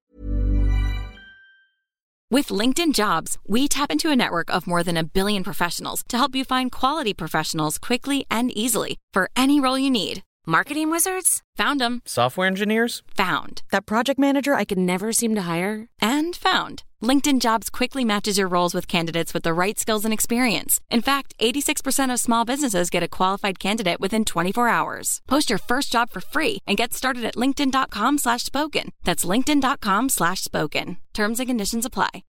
Speaker 4: With LinkedIn Jobs, we tap into a network of more than a billion professionals to help you find quality professionals quickly and easily for any role you need. Marketing wizards? Found them.
Speaker 5: Software engineers?
Speaker 4: Found.
Speaker 5: That project manager I could never seem to hire?
Speaker 4: And found. LinkedIn Jobs quickly matches your roles with candidates with the right skills and experience. In fact, eighty-six percent of small businesses get a qualified candidate within twenty-four hours. Post your first job for free and get started at linkedin.com slash spoken. That's linkedin.com slash spoken. Terms and conditions apply.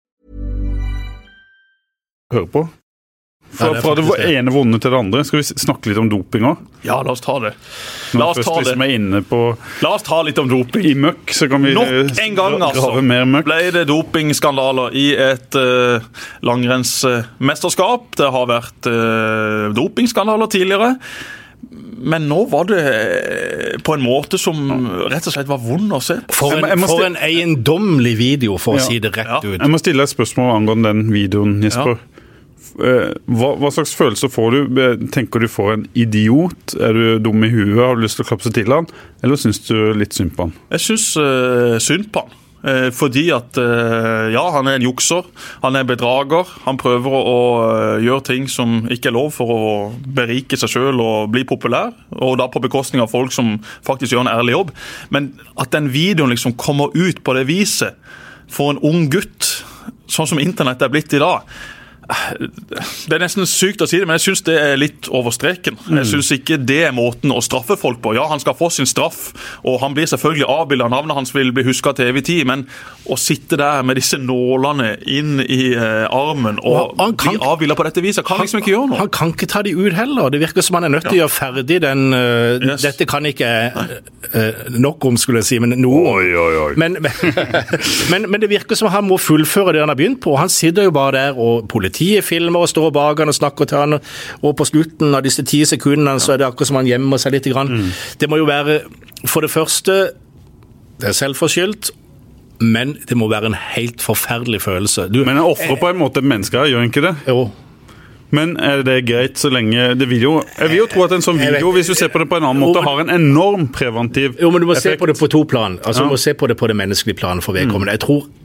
Speaker 1: Hør på. Fra, fra det ene vonde til det andre. Skal vi snakke litt om doping også?
Speaker 2: Ja, la oss ta det.
Speaker 1: La oss ta det. Er inne på
Speaker 2: la oss ta litt om doping.
Speaker 1: I møkk, så kan vi
Speaker 2: nok en gang, altså,
Speaker 1: mer møkk.
Speaker 2: Ble det dopingskandaler i et uh, langrennsmesterskap. Det har vært uh, dopingskandaler tidligere. Men nå var det på en måte som rett og slett var vond å se.
Speaker 3: For en, for en eiendomlig video, for ja. Å si det rett ja. Ut.
Speaker 1: Jeg må stille et spørsmål angående den videoen, Jesper. Ja. Hva, hva slags følelser får du? Tenker du får en idiot? Er du dum i huet? Har du lyst til å klapse til han? Eller synes du litt synd på han?
Speaker 2: Jeg synes uh, synd på han. Uh, fordi at, uh, ja, han er en jukser. Han er bedrager. Han prøver å uh, gjøre ting som ikke er lov for å berike seg selv og bli populær. Og da på bekostning av folk som faktisk gjør en ærlig jobb. Men at den videoen liksom kommer ut på det viset for en ung gutt, sånn som internett er blitt i dag, det er nesten sykt å si det, men jeg synes det er litt over streken. Jeg synes ikke det er måten å straffe folk på. Ja, han skal få sin straff, og han blir selvfølgelig avbildet, navnet hans vil bli husket til evig tid, men å sitte der med disse nålene inn i uh, armen og ja, bli avbildet på dette viset, kan han, liksom ikke gjøre noe.
Speaker 3: Han kan ikke ta de ut heller. Det virker som han er nødt til ja. Å gjøre ferdig den uh, yes. Dette kan ikke uh, nok om, skulle jeg si, men noe.
Speaker 1: Oi, oi, oi.
Speaker 3: Men, men, men det virker som han må fullføre det han har begynt på. Han sitter jo bare der, og politi filmer og står bak han og snakker til han, og på slutten av disse ti sekundene så er det akkurat som han gjemmer seg litt grann. Mm. Det må jo være, for det første, det er selvforskyldt, men det må være en helt forferdelig følelse. Du,
Speaker 1: men han offrer på en måte mennesker, gjør han ikke det?
Speaker 3: Jo.
Speaker 1: Men er det greit så lenge det video... Jeg vil jo tro at en sånn video, hvis du ser på det på en annen måte, har en enorm preventiv effekt.
Speaker 3: Jo, men du må effekt. Se på det på to plan. Altså, ja. Du må se på det på det menneskelige planen for vedkommende. Jeg tror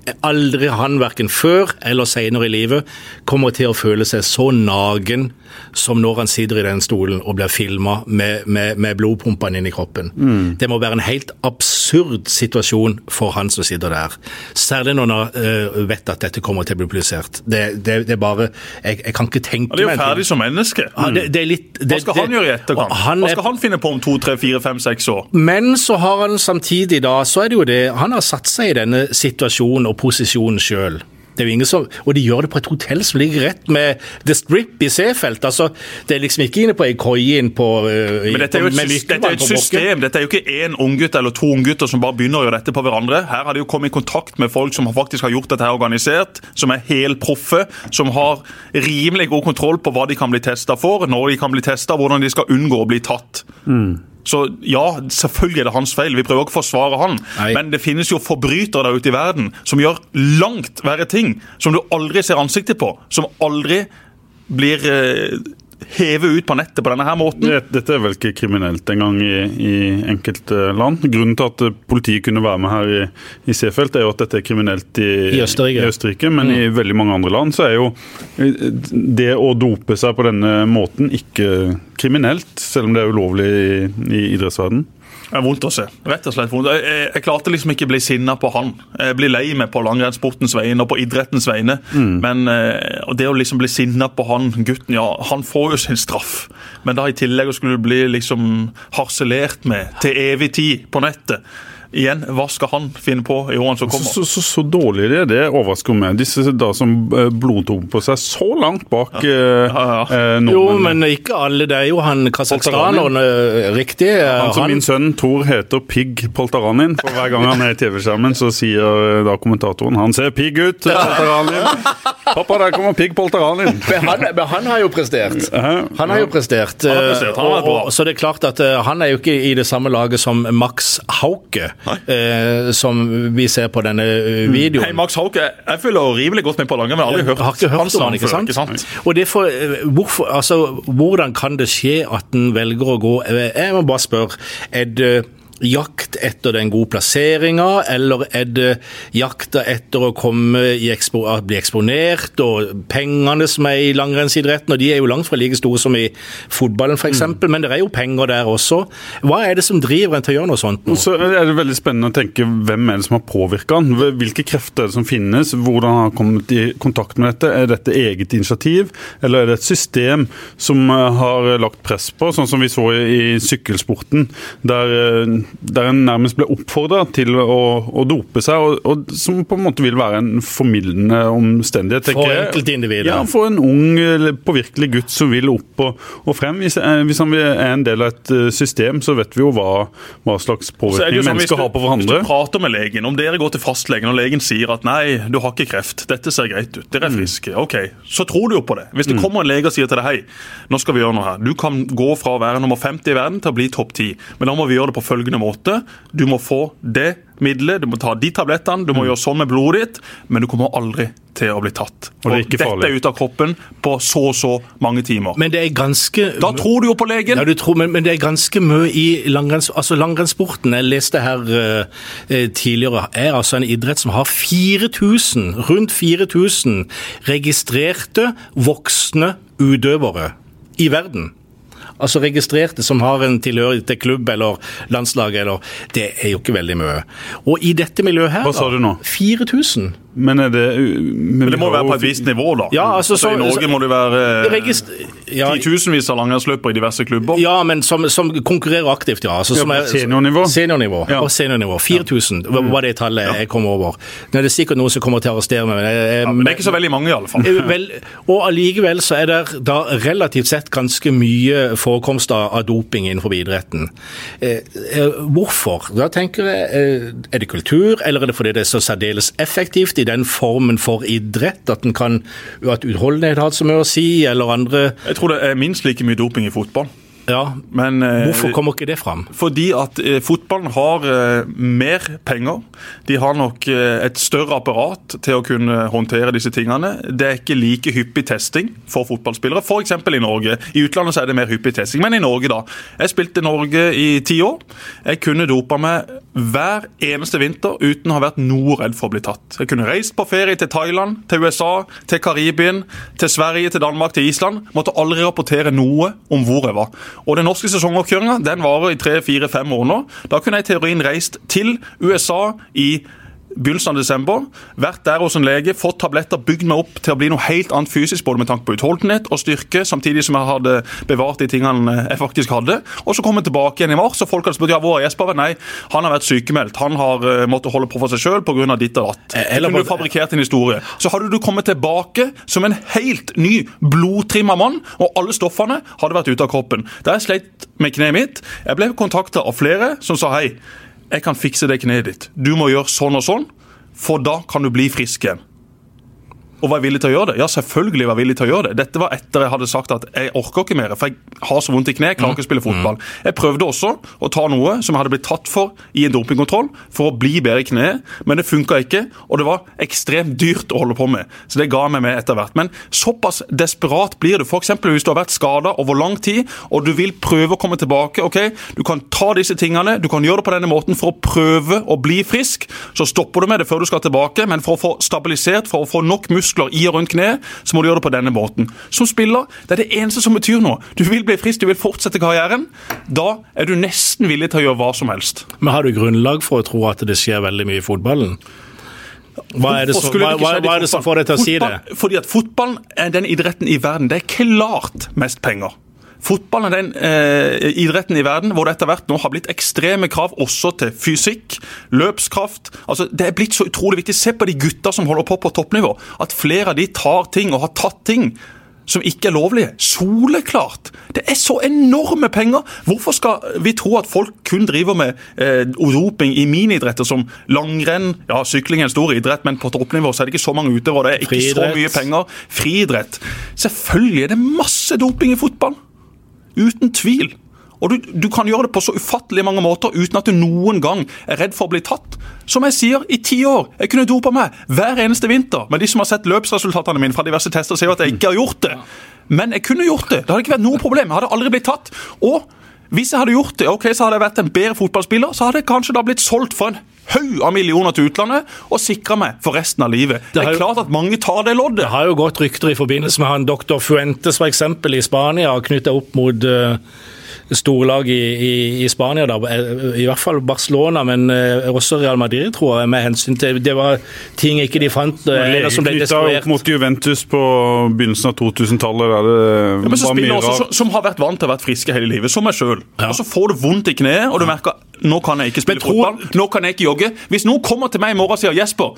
Speaker 3: aldri han, hverken før eller senere i livet, kommer til å føle seg så nagen som når han sitter i den stolen og blir filmet med, med, med blodpumpene inn i kroppen. Mm. Det må være en helt absurd situasjon for han som sitter der. Særlig når han uh, vet at dette kommer til å bli publisert. Det, det, det er bare, jeg, jeg kan ikke tenke meg...
Speaker 2: Det er jo ferdig som menneske.
Speaker 3: Ja, det, det er litt, det,
Speaker 2: Hva skal det, han gjøre i etterkant? Hva skal han finne på om to, tre, fire, fem, seks år?
Speaker 3: Men så har han samtidig da, så er det jo det, han har satt seg i denne situasjonen og posisjonen selv. Det er jo ingen som, og de gjør det på et hotell som ligger rett med The Strip i Seefeld. Altså, det er liksom ikke inne på en køye inn på... Uh,
Speaker 2: Men dette er jo et, dette er et system. Dette er jo ikke en unggutt eller to unggutter som bare begynner å gjøre dette på hverandre. Her har de jo kommet i kontakt med folk som faktisk har gjort dette her organisert, som er helt proffe, som har rimelig god kontroll på hva de kan bli testet for, når de kan bli testet, hvordan de skal unngå å bli tatt. Mm. Så ja, selvfølgelig er det hans feil. Vi prøver ikke å forsvare han. Nei. Men det finnes jo forbrytere der ute i verden som gjør langt verre ting, som du aldri ser ansiktet på, som aldri blir eh, hevet ut på nettet på denne her måten.
Speaker 1: Dette er vel ikke kriminelt en gang i, i enkelte land. Grunnen til at politiet kunne være med her i, i Seefeld er jo at dette er kriminelt i,
Speaker 3: I, Østerrike.
Speaker 1: i Østerrike, men mm. i veldig mange andre land så er jo det å dope seg på denne måten ikke kriminelt, selv om det er ulovlig i, i idrettsverdenen.
Speaker 2: Det er vondt å se, rett og slett vondt. Jeg, jeg, jeg klarte liksom ikke å bli sinnet på han. Jeg blir lei meg på langrennssportens vegne og på idrettens vegne. Mm. Men og det å liksom bli sinnet på han, gutten, ja, han får jo sin straff. Men da i tillegg skulle du bli liksom harselert med til evig tid på nettet. Igjen, hva skal han finne på i årene som kommer?
Speaker 1: Så, så, så dårlig det, det overrasker meg. Disse da som blodtopp på seg så langt bak ja. Ja, ja. Eh,
Speaker 3: Jo, men ikke alle. Det er jo han kazakhstaneren, riktig.
Speaker 1: Han som han... min sønn tror heter Pig Poltaranin. For hver gang han er i T V-skjermen, så sier da kommentatoren, han ser pigg ut, Poltaranin. Pappa, der kommer Pig Poltaranin.
Speaker 3: Men han, men han har jo prestert. Han har jo prestert.
Speaker 2: Han har prestert, han er bra.
Speaker 3: Og, så det er klart at uh, han er jo ikke i det samme laget som Max Hauke. Eh, som vi ser på denne videoen.
Speaker 2: Hei, Max Hauke, jeg føler rimelig godt med på lange, men aldri hørt,
Speaker 3: har ikke hørt om han, ikke sant? Ikke sant? Og det for, hvorfor, altså, hvordan kan det skje at den velger å gå? Jeg må bare spørre, er det jakt etter den gode plasseringen, eller er det jakt etter å komme i ekspo, bli eksponert, og pengene som er i langrennsidretten, og de er jo langt fra like store som i fotballen for eksempel, mm. men det er jo penger der også. Hva er det som driver en til å gjøre noe sånt nå?
Speaker 1: Så er det veldig spennende å tenke hvem er det som har påvirket han, hvilke krefter er det som finnes, hvordan har han kommet i kontakt med dette, er dette eget initiativ, eller er det et system som har lagt press på, sånn som vi så i sykkelsporten, der der en nærmest ble oppfordret til å, å dope seg, og, og som på en måte vil være en formildende omstendighet.
Speaker 3: For enkeltindivider.
Speaker 1: Ja, for en ung, påvirkelig gutt som vil opp og, og frem. Hvis, hvis han er en del av et system, så vet vi jo hva, hva slags påvirkning sånn, mennesker du, har på hverandre.
Speaker 2: Hvis du prater med legen, om dere går til fastlegen, og legen sier at nei, du har ikke kreft, dette ser greit ut, dere er friske, mm. ok, så tror du jo på det. Hvis det kommer en lege og sier til deg, hei, nå skal vi gjøre noe her. Du kan gå fra å være nummer femti i verden til å bli topp ti, men da må vi gjøre det på følgende måte. Du må få det middelet, du må ta de tablettene, du må mm. gjøre sånn med blodet ditt, men du kommer aldri til å bli tatt. Og, og dette farlig. Er ut av kroppen på så så mange timer.
Speaker 3: Men det er ganske...
Speaker 2: Da tror du jo på legen!
Speaker 3: Ja, du tror, men, men det er ganske mye i langrenns, altså langrennssporten. Jeg leste her uh, tidligere, er altså en idrett som har fire tusen, rundt fire tusen registrerte voksne utøvere i verden. Altså registrerte som har en tilhørighet til klubb eller landslag, eller, det er jo ikke veldig mye. Og i dette miljøet her...
Speaker 1: Hva sa du nå?
Speaker 3: fire tusen.
Speaker 1: Men, er det, men,
Speaker 2: men det må være på et visst nivå da.
Speaker 3: Ja, altså,
Speaker 2: altså,
Speaker 3: så,
Speaker 2: I Norge må det være
Speaker 3: regist- ja,
Speaker 2: titusenvis av langrennsløpere i diverse klubber.
Speaker 3: Ja, men som, som konkurrerer aktivt, ja. Altså,
Speaker 1: ja,
Speaker 3: som er,
Speaker 1: seniornivå.
Speaker 3: Seniornivå,
Speaker 1: ja.
Speaker 3: Og seniornivå. fire tusen ja. var det tallet ja. jeg kom over. Nå er det sikkert noen som kommer til å arrestere meg. Men, jeg,
Speaker 2: ja, men det er ikke så veldig mange i alle fall.
Speaker 3: Vel, og allikevel så er det da relativt sett ganske mye forekomst av doping innenfor idretten. Eh, eh, hvorfor? Da tenker jeg, eh, er det kultur, eller er det fordi det er så særdeles effektivt i den formen for idrett, at den kan, at utholdenhet har så mye å si, eller andre...
Speaker 2: Jeg tror det er minst like mye doping i fotball.
Speaker 3: Ja,
Speaker 2: men
Speaker 3: hvorfor kommer ikke det fram?
Speaker 2: Fordi at eh, fotballen har eh, mer penger. De har nok eh, et større apparat til å kunne håndtere disse tingene. Det er ikke like hyppig testing for fotballspillere. For eksempel i Norge. I utlandet så er det mer hyppig testing, men i Norge da. Jeg spilte i Norge i ti år. Jeg kunne dopa meg hver eneste vinter uten å ha vært noe redd for å bli tatt. Jeg kunne reist på ferie til Thailand, til U S A, til Karibien, til Sverige, til Danmark, til Island. Måtte aldri rapportere noe om hvor jeg var. Og den norske sesongoppkjøringen, den varer i tre, fire, fem måneder. Da kunne jeg i teorien reist til U S A i begynnelsen av desember, vært der hos en lege, fått tabletter, bygd meg opp til å bli noe helt annet fysisk, både med tanke på utholdenhet og styrke, samtidig som jeg hadde bevart de tingene jeg faktisk hadde. Og så kom jeg tilbake igjen i mars, og folk hadde spurt, ja, hvor er Jesper? Nei, han har vært sykemeldt. Han har uh, måttet holde på for seg selv på grunn av ditt og datt. Eller kunne du fabrikkert en historie. Så hadde du kommet tilbake som en helt ny, blodtrimmet mann, og alle stoffene hadde vært ute av kroppen. Da jeg sleit med kneet mitt, jeg ble kontaktet av flere som sa, hei, jeg kan fikse det kneet ditt. Du må gjøre sånn og sånn, for da kan du bli frisk igjen. Og var jeg villig til å gjøre det? Ja, selvfølgelig var jeg villig til å gjøre det. Dette var etter jeg hadde sagt at jeg orker ikke mer, for jeg har så vondt i kne, jeg klarer ikke å spille fotball. Jeg prøvde også å ta noe som jeg hadde blitt tatt for i en dopingkontroll, for å bli bedre i kne, men det funket ikke, og det var ekstremt dyrt å holde på med. Så det ga meg med etter hvert. Men såpass desperat blir du. For eksempel hvis du har vært skadet over lang tid, og du vil prøve å komme tilbake, ok, du kan ta disse tingene, du kan gjøre det på denne måten for å prøve å bli frisk, så stopper du med det før du skal tilbake, men for å få stabilisert, for å få nok muskler i og rundt kne, så må du gjøre det på denne måten. Som spiller, det er det eneste som betyr noe. Du vil bli frisk, du vil fortsette karrieren. Da er du nesten villig til å gjøre hva som helst.
Speaker 3: Men har du grunnlag for å tro at det skjer veldig mye i fotballen? Hva er det som, hva, hva, hva er det som får deg til å si det?
Speaker 2: Fordi at fotballen er den idretten i verden. Det er klart mest penger. Fotballen er den eh, idretten i verden hvor det etter hvert nå har blitt ekstreme krav også til fysikk, løpskraft. Altså, det er blitt så utrolig viktig. Se på de gutter som holder på på toppnivå. At flere av de tar ting og har tatt ting som ikke er lovlige. Soleklart. Det er så enorme penger. Hvorfor skal vi tro at folk kun driver med eh, doping i miniidretter som langrenn? Ja, sykling er en stor idrett, men på toppnivå så er det ikke så mange ute hvor det er ikke Friidrett. Så mye penger. Friidrett. Selvfølgelig er det masse doping i fotball. Uten tvil. Og du, du kan gjøre det på så ufattelig mange måter uten at du noen gang er redd for å bli tatt. Som jeg sier, i ti år, jeg kunne dopa meg hver eneste vinter. Men de som har sett løpsresultatene mine fra diverse tester sier at jeg ikke har gjort det. Men jeg kunne gjort det. Det hadde ikke vært noe problem. Jeg hadde aldri blitt tatt. Og hvis jeg hadde gjort det, ok, så hadde jeg vært en bedre fotballspiller, så hadde jeg kanskje da blitt solgt for en haug av millioner til utlandet og sikret meg for resten av livet. Det, det er klart at mange tar det loddet.
Speaker 3: Det har jo gått rykter i forbindelse med han doktor Fuentes for eksempel i Spania, knyttet opp mot uh, storlag i, i, i Spania, da. I hvert fall Barcelona, men uh, også Real Madrid, tror jeg, med hensyn til det var ting ikke de fant, uh, eller som ble destruert.
Speaker 1: Opp mot Juventus på begynnelsen av to-tusen-tallet, der det
Speaker 2: ja, men så var mye rart. Som, som har vært vant til å ha vært friske hele livet, som meg selv. Ja. Og så får du vondt i kneet, og du merker nå kan jeg ikke spille tror... fotball, nå kan jeg ikke jogge. Hvis noen kommer til meg i morgen og sier Jesper,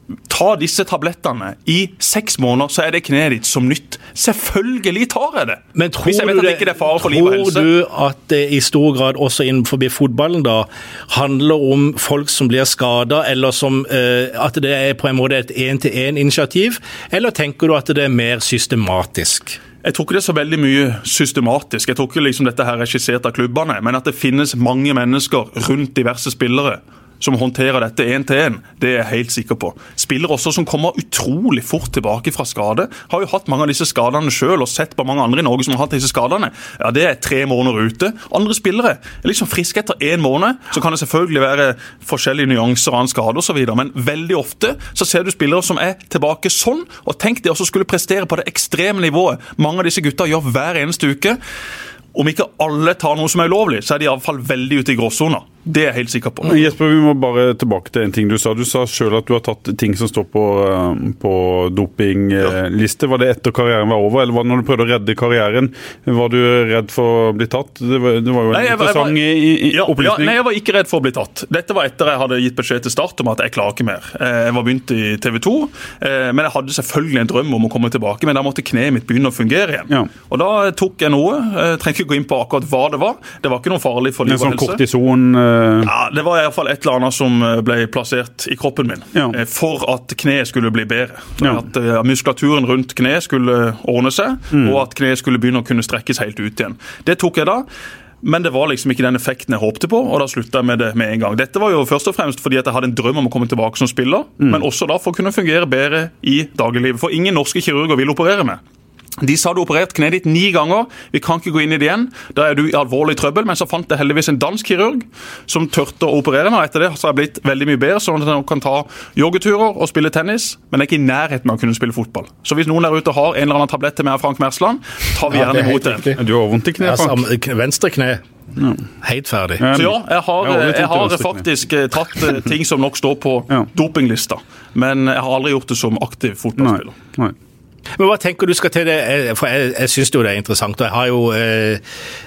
Speaker 2: ta disse tablettene i seks måneder, så er det kneet ditt som nytt. Selvfølgelig tar jeg det.
Speaker 3: Men tror, Hvis jeg vet at det ikke er fare for liv og helse. Tror du at det i stor grad også innenfor fotballen da handler om folk som blir skadet, eller som, uh, at det er på en måte et en-til-en-initiativ, eller tenker du at det er mer systematisk?
Speaker 2: Jeg tror ikke det er så veldig mye systematisk. Jeg tror ikke liksom dette her er skissert av klubbene, men at det finnes mange mennesker rundt diverse spillere som håndterer dette en til en, det er jeg helt sikker på. Spillere også som kommer utrolig fort tilbake fra skade, har jo hatt mange av disse skadene selv, og sett på mange andre i Norge som har hatt disse skadene. Ja, det er tre måneder ute. Andre spillere er liksom friske etter en måned, så kan det selvfølgelig være forskjellige nyanser av en skade og så videre, men veldig ofte så ser du spillere som er tilbake sånn, og tenk de også skulle prestere på det ekstreme nivået. Mange av disse gutta gjør hver eneste uke. Om ikke alle tar noe som er ulovlig, så er de i alle fall veldig ute i gråsoner. Det er jeg helt sikker på.
Speaker 1: Jesper, vi må bare tilbake til en ting du sa. Du sa selv at du har tatt ting som står på, på dopingliste. Ja. Var det etter karrieren var over, eller var det når du prøvde å redde karrieren? Var du redd for å bli tatt? Det var, det var jo en nei, jeg, interessant jeg var, i, i
Speaker 2: ja,
Speaker 1: opplysning.
Speaker 2: Ja, nei, jeg var ikke redd for å bli tatt. Dette var etter jeg hadde gitt beskjed til Start om at jeg klarer ikke mer. Jeg var begynt i T V to, men jeg hadde selvfølgelig en drøm om å komme tilbake, men da måtte kneet mitt begynne å fungere igjen. Ja. Og da tok jeg noe. Jeg trenger ikke gå inn på akkurat hva det var. Det var ikke noe farlig for liv og helse.
Speaker 1: En sånn kortison...
Speaker 2: Ja, det var i hvert fall et eller annet som ble plassert i kroppen min, ja. For at kneet skulle bli bedre. For ja. At uh, muskulaturen rundt kneet skulle ordne seg, mm. og at kneet skulle begynne å kunne strekkes helt ut igjen. Det tok jeg da, men det var liksom ikke den effekten jeg håpte på, og da sluttet jeg med det med en gang. Dette var jo først og fremst fordi at jeg hadde en drøm om å komme tilbake som spiller, mm. men også da for å kunne fungere bedre i dagliglivet. For ingen norske kirurger vil operere meg. De sa du operert kneet ditt ni ganger, vi kan ikke gå inn i det igjen, da er du i alvorlig trøbbel, men så fant det heldigvis en dansk kirurg som tørte å operere meg, etter det så har jeg blitt veldig mye bedre, sånn at jeg kan ta joggeturer og spille tennis, men jeg er ikke i nærheten av å kunne spille fotball. Så hvis noen der ute har en eller annen tablett til meg av Frank Mersland, tar vi gjerne imot det.
Speaker 1: Du har vondt i kne, Frank.
Speaker 3: Altså, venstre kne. Ja. Helt ferdig.
Speaker 2: Så ja, jeg har, jeg har faktisk tatt ting som nok står på ja. dopinglista, men jeg har aldri gjort det som aktiv fotballspiller.
Speaker 1: Nei, nei.
Speaker 3: Men hva tenker du skal til det? For jeg, jeg synes jo det er interessant, og jeg har jo eh,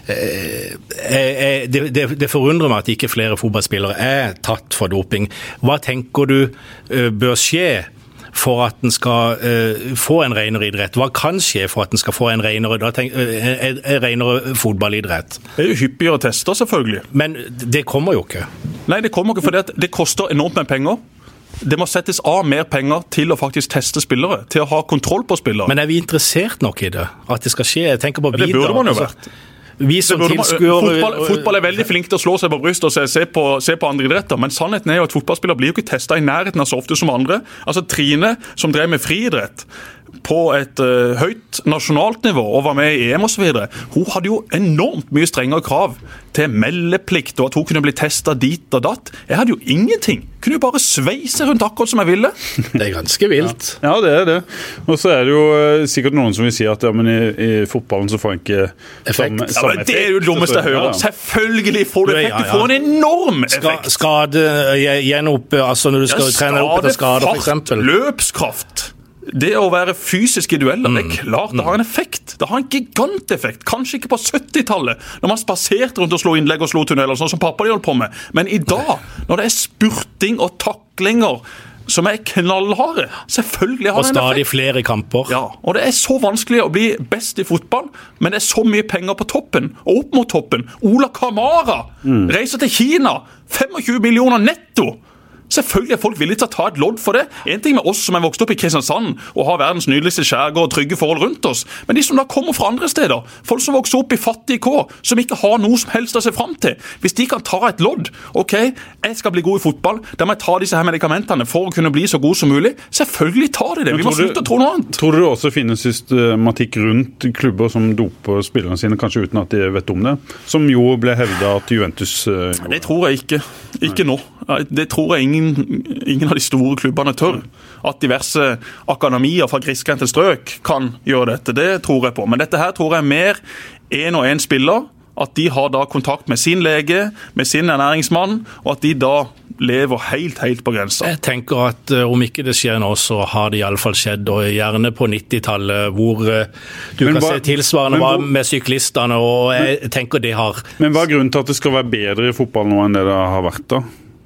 Speaker 3: eh, det, det, det forundrer meg at ikke flere fotballspillere er tatt for doping. Hva tenker du eh, bør skje for at den skal eh, få en renere idrett? Hva kan skje for at den skal få en renere, da tenk, eh, en renere fotballidrett?
Speaker 2: Det er jo hyppigere tester, selvfølgelig.
Speaker 3: Men det kommer jo ikke.
Speaker 2: Nei, det kommer ikke, for det, det koster enormt med penger. Det må settes av mer penger til å faktisk teste spillere, til å ha kontroll på spillere.
Speaker 3: Men er vi interessert nok i det? At det skal skje? Jeg tenker på
Speaker 2: ja, det burde man jo vært.
Speaker 3: Vi som tilskuer...
Speaker 2: Fotball, fotball er veldig flink til å slå seg på brystet og se, se, på, se på andre idretter, men sannheten er jo at fotballspillere blir jo ikke testet i nærheten av så ofte som andre. Altså Trine, som drev med friidrett på et uh, høyt nasjonalt nivå og var med i E M og så videre, hun hadde jo enormt mye strengere krav til meldeplikt og at hun kunne bli testet dit og datt. Jeg hadde jo ingenting. Kunne jo bare sveise rundt akkurat som jeg ville.
Speaker 3: Det er ganske vilt.
Speaker 1: Ja, ja det er det. Og så er det jo uh, sikkert noen som vil si at ja, men i, i fotballen så får en ikke samme,
Speaker 2: ja, men det er jo det dummeste jeg hører. Ja. Selvfølgelig får du effekt. Du får en enorm effekt.
Speaker 3: Ska, skade, gjenopp, altså når du skal ja, trene opp etter skade, for eksempel.
Speaker 2: Løpskraft. Det å være fysisk i dueller, det er klart det har en effekt. Det har en giganteffekt. Kanskje ikke på syttitallet, når man spaserte rundt og slo innlegg og slo tunneler, sånn som pappa de holdt på med. Men i dag, når det er spurting og taklinger som er knallharde, selvfølgelig har det en effekt.
Speaker 3: Og stadig flere kamper.
Speaker 2: Ja, og det er så vanskelig å bli best i fotball, men det er så mye penger på toppen, og opp mot toppen. Ola Kamara mm. reiser til Kina, tjuefem millioner netto. Selvfølgelig er folk villige til å ta et lodd for det. En ting med oss som er vokst opp i Kristiansand og har verdens nydeligste skjærgård og trygge forhold rundt oss, men de som da kommer fra andre steder, folk som vokser opp i fattige kår, som ikke har noe som helst å se frem til, hvis de kan ta et lodd, ok, jeg skal bli god i fotball, da må jeg ta disse her medikamentene for å kunne bli så god som mulig, selvfølgelig tar de det, vi må slutte å tro noe annet.
Speaker 1: Tror du det også finnes systematikk rundt klubber som doper spillerne sine, kanskje uten at de vet om det, som jo ble hevdet at Juventus gjorde?
Speaker 2: Det tror jeg ikke, ikke nå. Det tror jeg ingen ingen av de store klubbene tør. At diverse akademier fra grisgrendte strøk kan gjøre dette, det tror jeg på. Men dette her tror jeg er mer en og en spiller, at de har da kontakt med sin lege, med sin ernæringsmann, og at de da lever helt, helt på grensa.
Speaker 3: Jeg tenker at uh, om ikke det skjer nå, så har det i alle fall skjedd, og gjerne på nittitallet, hvor uh, du men kan hva, se tilsvarende hva, med syklistene, og jeg men, tenker det har...
Speaker 1: Men hva er grunnen til at det skal være bedre i fotball nå enn det det har vært da?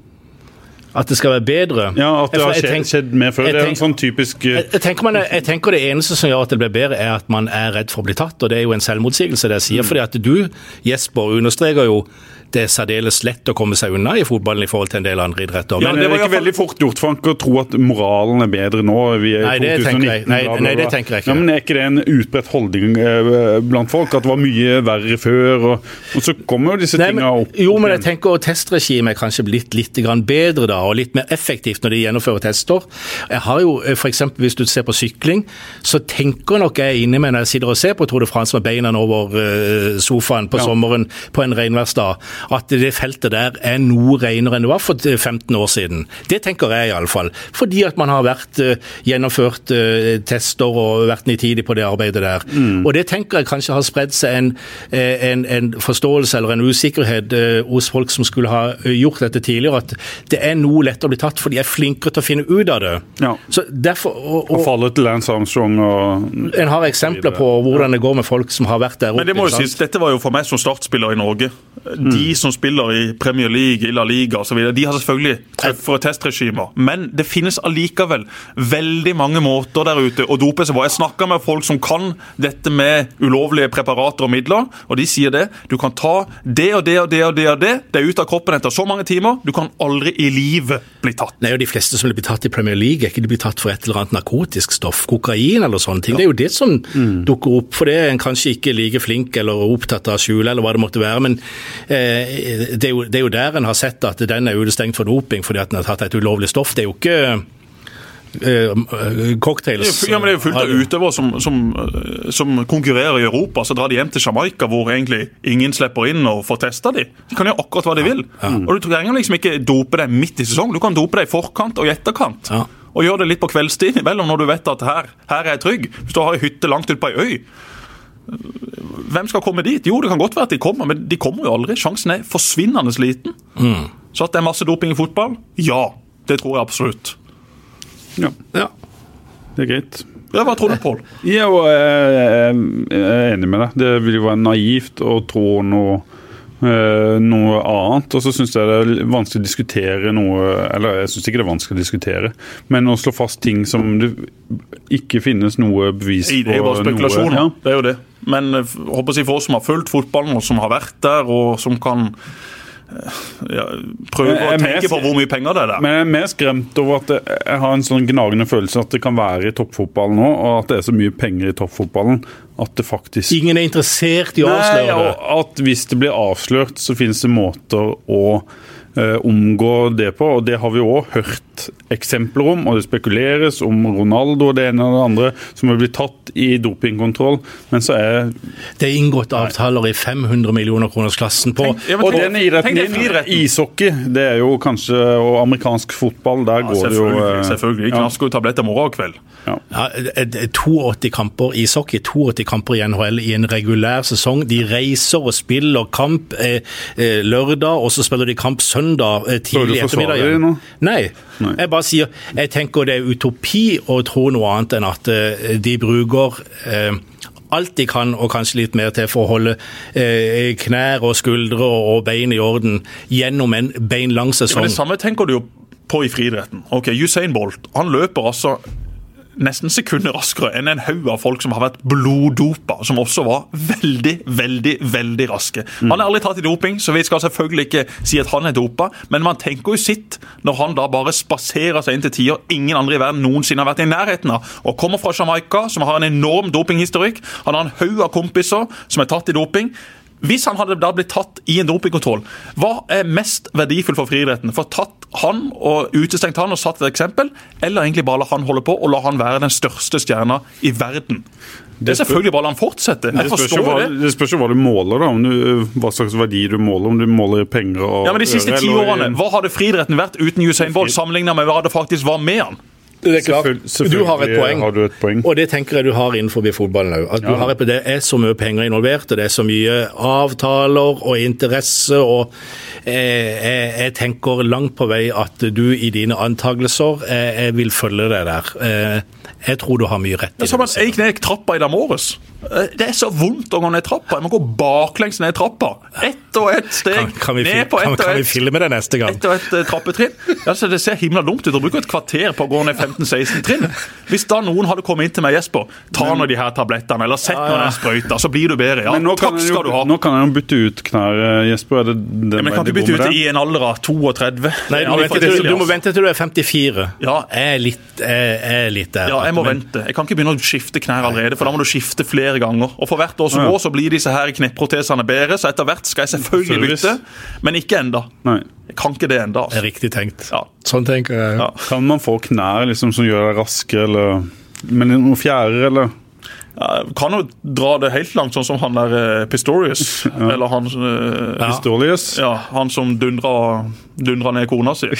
Speaker 3: At det skal være bedre.
Speaker 1: Ja, at det har skjedd, tenk, skjedd mer før. Det er en sånn typisk...
Speaker 3: Jeg, jeg, tenker man, jeg tenker det eneste som gjør at det blir bedre, er at man er redd for å bli tatt, og det er jo en selvmotsigelse det jeg sier, mm. fordi at du, Jesper, understreker jo det er særdeles lett å komme seg unna i fotballen i forhold til en del andre idretter.
Speaker 1: Ja, men det var ikke veldig fort gjort, Frank, å tro at moralen er bedre nå. Vi er
Speaker 3: nei, det tenker jeg, nei, nei, det tenker jeg ikke.
Speaker 1: Ja, men er ikke det en utbredt holdning eh, blant folk, at det var mye verre før, og, og så kommer jo disse nei, tingene opp?
Speaker 3: Jo, men jeg tenker at testregimet er kanskje blitt litt grann bedre da, og litt mer effektivt når de gjennomfører tester. Jeg har jo, for eksempel hvis du ser på sykling, så tenker nok jeg inne med når jeg sitter og ser på Tour de France med beina over uh, sofaen på ja. sommeren på en regnværsdag, at det feltet der er noe renere enn det var for femten år siden. Det tenker jeg i alle fall. Fordi at man har vært uh, gjennomført uh, tester og vært nitidig på det arbeidet der. Mm. Og det tenker jeg kanskje har spredd seg en, en, en forståelse eller en usikkerhet uh, hos folk som skulle ha gjort dette tidligere, at det er noe lett å bli tatt, for de er flinkere til å finne ut av det.
Speaker 1: Ja.
Speaker 3: Så derfor... Og, og,
Speaker 1: og falle til Lance Armstrong og...
Speaker 3: En har eksempler på hvordan det går med folk som har vært der oppe.
Speaker 2: Men det må jo sies, dette var jo for meg som startspiller i Norge. De mm. som spiller i Premier League, i La Liga og så videre, de har selvfølgelig tøffere testregimer. Men det finnes allikevel veldig mange måter der ute å dope seg på. Jeg snakker med folk som kan dette med ulovlige preparater og midler, og de sier det. Du kan ta det og det og det og det og det. Det er ut av kroppen etter så mange timer. Du kan aldri i livet bli tatt.
Speaker 3: Nei, og de fleste som blir tatt i Premier League er ikke de blir tatt for et eller annet narkotisk stoff, kokain eller sånne ting. Ja. Det er jo det som mm. dukker opp, for det er en kanskje ikke like flink eller opptatt av skjule eller hva det måtte være, men eh, det, er jo, det er jo der en har sett at den er utestengt for doping fordi at den har tatt et ulovlig stoff. Det er jo ikke uh, cocktails.
Speaker 2: Ja, men det er jo fullt av utøvere som, som, som konkurrerer i Europa, så drar de hjem til Jamaica, hvor egentlig ingen slipper inn og får testet de. De kan gjøre akkurat hva de vil. Ja. Og du trenger liksom ikke dope deg midt i sesong. Du kan dope deg i forkant og i etterkant. Ja. Og gjøre det litt på kveldstid imellom når du vet at her, her er jeg trygg. Hvis du har en hytte langt ut på en øy, hvem skal komme dit? Jo, det kan godt være at de kommer, men de kommer jo aldri. Sjansen er forsvinnende liten. Mm. Så at det er masse doping i fotball? Ja, det tror jeg absolutt.
Speaker 1: Ja, ja. Det er greit.
Speaker 2: Ja, hva tror du, Paul?
Speaker 1: Ja, jeg er enig med deg. Det vil jo være naivt å tro noe, noe annet, og så synes jeg det er vanskelig å diskutere noe, eller jeg synes ikke det er vanskelig å diskutere, men å slå fast ting som det ikke finnes noe bevis på.
Speaker 2: Det er jo bare spekulasjoner, ja. Det er jo det. Men jeg håper å si for oss som har fulgt fotballen, og som har vært der, og som kan ja, prøve å tenke på hvor mye penger det er der.
Speaker 1: Men jeg er mer skremt over at jeg har en sånn gnagende følelse at det kan være i toppfotballen nå, og at det er så mye penger i toppfotballen at det faktisk...
Speaker 3: Ingen er interessert i å avsløre det.
Speaker 1: Nei, og at hvis det blir avslørt, så finnes det måter å uh, omgå det på, og det har vi også hørt eksempler om, og det spekuleres om Ronaldo og det ene og det andre som har blitt tatt i dopingkontroll, men så er...
Speaker 3: Det er inngått avtaler i fem hundre millioner kroners klassen på...
Speaker 1: Tenk, tenk, og den idretten din, ishockey, det er jo kanskje, og amerikansk fotball, der ja, går det jo...
Speaker 2: Selvfølgelig, selvfølgelig.
Speaker 1: Ja.
Speaker 2: Knasker jo tabletter morgen og kveld.
Speaker 3: Ja. Ja, åttiåtte kamper i ishockey, åttiåtte kamper i N H L i en regulær sesong. De reiser og spiller kamp eh, eh, lørdag, og så spiller de kamp søndag eh, tidlig ettermiddag. Nei, Nei, jeg bare sier, jeg tenker det er utopi å tro noe annet enn at eh, de bruker eh, alt de kan, og kanskje litt mer til for å holde eh, knær og skuldre og bein i orden gjennom en beinlang sesong.
Speaker 2: Ja, det samme tenker du jo på i friidretten. Ok, Usain Bolt, han løper altså nesten sekunder raskere enn en haug av folk som har vært bloddopa, som også var veldig, veldig, veldig raske. Mm. Han er aldri tatt i doping, så vi skal selvfølgelig ikke si at han er dopa, men man tenker jo sitt når han da bare spaserer seg inn til tider ingen andre i verden noensinne har vært i nærheten av, og kommer fra Jamaica, som har en enorm dopinghistorikk. Han har en haug av kompiser som er tatt i doping. Hvis han hadde da blitt tatt i en dopingkontroll, hva er mest verdifull for friidretten? For tatt han og utestengt han og satt et eksempel, eller egentlig bare la han holde på og la han være den største stjerna i verden? Det er selvfølgelig bare la han fortsette. Jeg
Speaker 1: det, spørs hva, det. det spørs jo hva du måler da, om du, hva slags verdi du måler, om du måler penger og...
Speaker 2: Ja, men de siste ti årene, hva hadde friidretten vært uten Usain Bolt sammenlignet med hva det faktisk var med han?
Speaker 3: Det er klart, du har et poeng,
Speaker 1: har du et poeng,
Speaker 3: og det tenker jeg du har innenfor fotballen også. At du ja. har et, det er så mye penger involvert, og det er så mye avtaler og interesse, og eh, jeg, jeg tenker langt på vei at du i dine antagelser eh, jeg vil følge det der. Eh, jeg tror du har mye rett i det.
Speaker 2: Det er som at jeg gikk ned trappa i dag morges. Det er så vondt å gå ned trappa. Jeg må gå baklengs ned trappa. Ett og ett steg
Speaker 3: kan, kan vi,
Speaker 2: ned på ett
Speaker 3: kan,
Speaker 2: og ett.
Speaker 3: Kan vi filme det neste gang?
Speaker 2: Ett og ett uh, trappetrinn. Ja, så det ser himla dumt ut. Du bruker et kvarter på å gå ned femten seksten trinn. Hvis da noen hadde kommet inn til meg, Jesper, ta nå de her tablettene, eller sett nå den sprøyta, så blir du bedre. Ja, takk skal
Speaker 1: jo,
Speaker 2: du ha.
Speaker 1: Nå kan jeg jo bytte ut knær, Jesper. Er det, det,
Speaker 2: ja, men kan du bytte ut i en alder av trettito?
Speaker 3: Nei, du, vente til, du må vente til du er femtifire. Ja. Jeg er litt, jeg er litt der.
Speaker 2: Ja, jeg må men... vente. Jeg kan ikke begynne å skifte knær allerede, for da må du skifte flere ganger. Og for hvert år som går, så blir disse her kneppprotesene bedre, så etter hvert skal jeg selvfølgelig bytte, men ikke enda. Nei. Jeg kan ikke det enda. Altså.
Speaker 3: Det er riktig tenkt.
Speaker 2: Ja.
Speaker 3: Sånn tenker jeg. Ja.
Speaker 1: Kan man få knær liksom, som gjør deg raske, eller men noen fjærer, eller?
Speaker 2: Ja, kan jo dra det helt langt, sånn som han der uh, Pistorius, ja. eller han uh,
Speaker 1: ja. Pistorius?
Speaker 2: Ja, han som dundra, dundra ned kona si.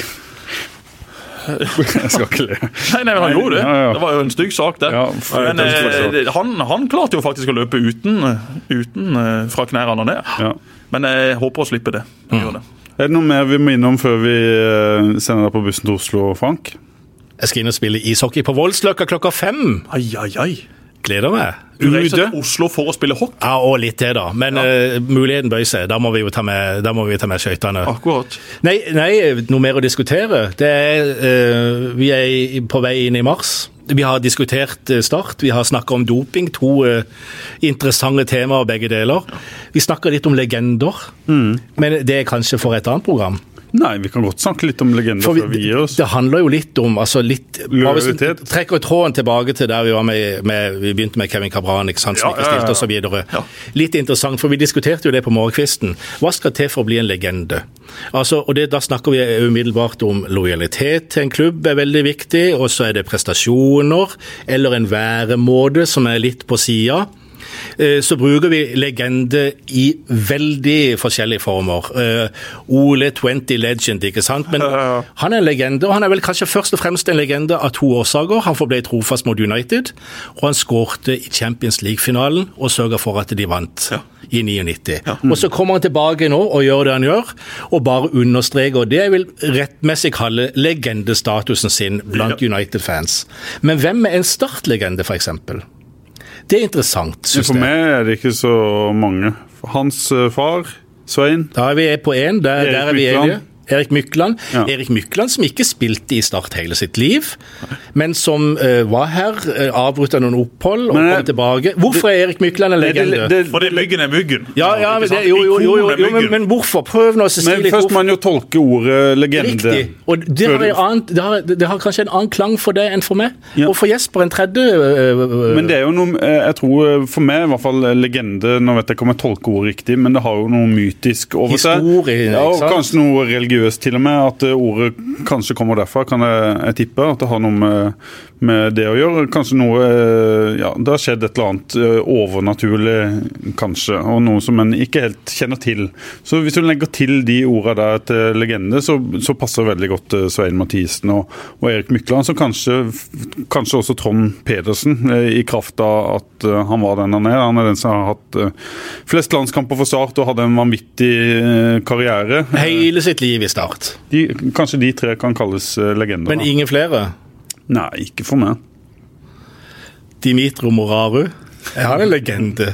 Speaker 1: Jeg skal ikke le.
Speaker 2: Nei, nei, men han gjorde det. Ja, ja. Det var jo en stygg sak der. Ja, men eh, han, han klarte jo faktisk å løpe uten, uten eh, fra knærene og ned. Ja. Men jeg håper å slippe det. Mm. det.
Speaker 1: Er det noe mer vi må innom før vi sender deg på bussen til Oslo, Frank?
Speaker 3: Jeg skal inn og spille ishockey på Voldsløkka klokka fem.
Speaker 2: Ai, ai, ai.
Speaker 3: Gleder meg.
Speaker 2: Du reiser til Oslo for å spille hockey?
Speaker 3: Ja, og litt det da. Men ja. uh, muligheten bøy seg. Da må vi jo ta med, da må vi ta med skøytene.
Speaker 2: Akkurat.
Speaker 3: Nei, nei, noe mer å diskutere. Det er, uh, vi er på vei inn i mars. Vi har diskutert start. Vi har snakket om doping. To uh, interessante temaer begge deler. Vi snakker litt om legender. Mm. Men det er kanskje for et annet program.
Speaker 1: Nei, vi kan godt snakke litt om legender før vi gir oss.
Speaker 3: Det handler jo litt om, altså litt...
Speaker 1: Lojalitet.
Speaker 3: Trekker tråden tilbake til der vi var med, med vi begynte med Kevin Cabran, ikke sant, som
Speaker 2: Ja,
Speaker 3: ikke
Speaker 2: ja, ja,
Speaker 3: stilte
Speaker 2: ja.
Speaker 3: og så videre.
Speaker 2: Ja.
Speaker 3: Litt interessant, for vi diskuterte jo det på morgenkvisten. Hva skal til for å bli en legende? Altså, og det, da snakker vi umiddelbart om lojalitet til en klubb er veldig viktig, og så er det prestasjoner, eller en væremåte som er litt på siden. Så bruker vi legende i veldig forskjellige former. Ole twenty Legend, ikke sant? Men han er en legende, og han er vel kanskje først og fremst en legende av to årsaker. Han forble trofast mot United, og han skårte i Champions League-finalen og sørget for at de vant ja. i nittioni. Ja. Mm. Og så kommer han tilbake nå og gjør det han gjør, og bare understreker det jeg vil rettmessig kalle legendestatusen sin blant ja. United-fans. Men hvem er en startlegende, for eksempel? Det er interessant, synes jeg.
Speaker 1: For meg er det ikke så mange. Hans far, Svein.
Speaker 3: Da er vi på en, der, der er vi enige. Erik Mykland.
Speaker 1: Ja.
Speaker 3: Erik Mykland som ikke spilte i Start hele sitt liv, men som uh, var her, uh, avbrutt noen opphold og men, kom tilbake. Hvorfor er Erik Mykland en legende?
Speaker 2: Det, det, det, Fordi myggen er myggen.
Speaker 3: Ja, ja, men, det, jo, jo, jo, jo, jo men, men hvorfor? Prøv nå å si
Speaker 1: men
Speaker 3: litt.
Speaker 1: Men først må man jo tolke ordet legende.
Speaker 3: Riktig. Og det har, annet, det, har, det har kanskje en annen klang for det enn for meg.
Speaker 1: Ja.
Speaker 3: Og for Jesper en tredje. Uh,
Speaker 1: men det er jo noe, jeg tror for meg i hvert fall legende, nå vet jeg ikke om jeg tolker ordet riktig, men det har jo noe mytisk over seg.
Speaker 3: Historie,
Speaker 1: ja, og kanskje noe religiøst til og med, at ordet kanskje kommer derfra, kan jeg, jeg tippe, at det har noe med, med det å gjøre. Kanskje noe, ja, det har skjedd et eller annet overnaturlig, kanskje, og noe som en ikke helt kjenner til. Så hvis du legger til de ordene der til legende, så, så passer veldig godt Svein Mathisen og, og Erik Mykland, så kanskje, kanskje også Trond Pedersen, i kraft av at han var den han er. Han er den som har hatt flest landskamper for Start og hadde en vanvittig karriere.
Speaker 3: Hele sitt liv i Start.
Speaker 1: De, kanskje de tre kan kalles legender.
Speaker 3: Men ingen flere?
Speaker 1: Nei, ikke for meg.
Speaker 3: Dimitro Moraru. Han er en legende.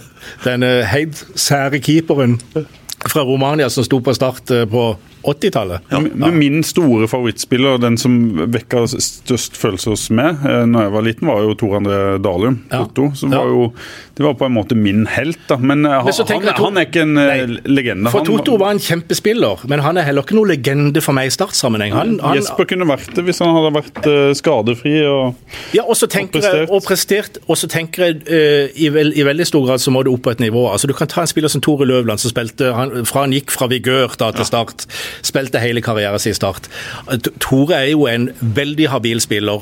Speaker 3: Den helt sære keeperen fra Romania som sto på Start på åttitallet.
Speaker 1: Ja. Ja. Min store favorittspiller, den som vekket størst følelse hos meg når jeg var liten, var jo Tor André Dalum. Ja. Otto, som ja. var jo, det var på en måte min helt, da. Men, men han, han, han er ikke en nei. legende.
Speaker 3: For
Speaker 1: han,
Speaker 3: Toto var en kjempespiller, men han er heller ikke noen legende for meg i startsammenheng. Han, han,
Speaker 1: Jesper kunne vært det hvis han hadde vært uh, skadefri og,
Speaker 3: ja, og, så tenker og prestert. Jeg, og prestert. Og så tenker jeg uh, i, vel, i veldig stor grad så må det opp på et nivå. Altså, du kan ta en spiller som Tore Løvland, som spilte, han, fra han gikk fra vigør da, til Start, spilte hele karrieren sin i Start. Tore er jo en veldig habil spiller,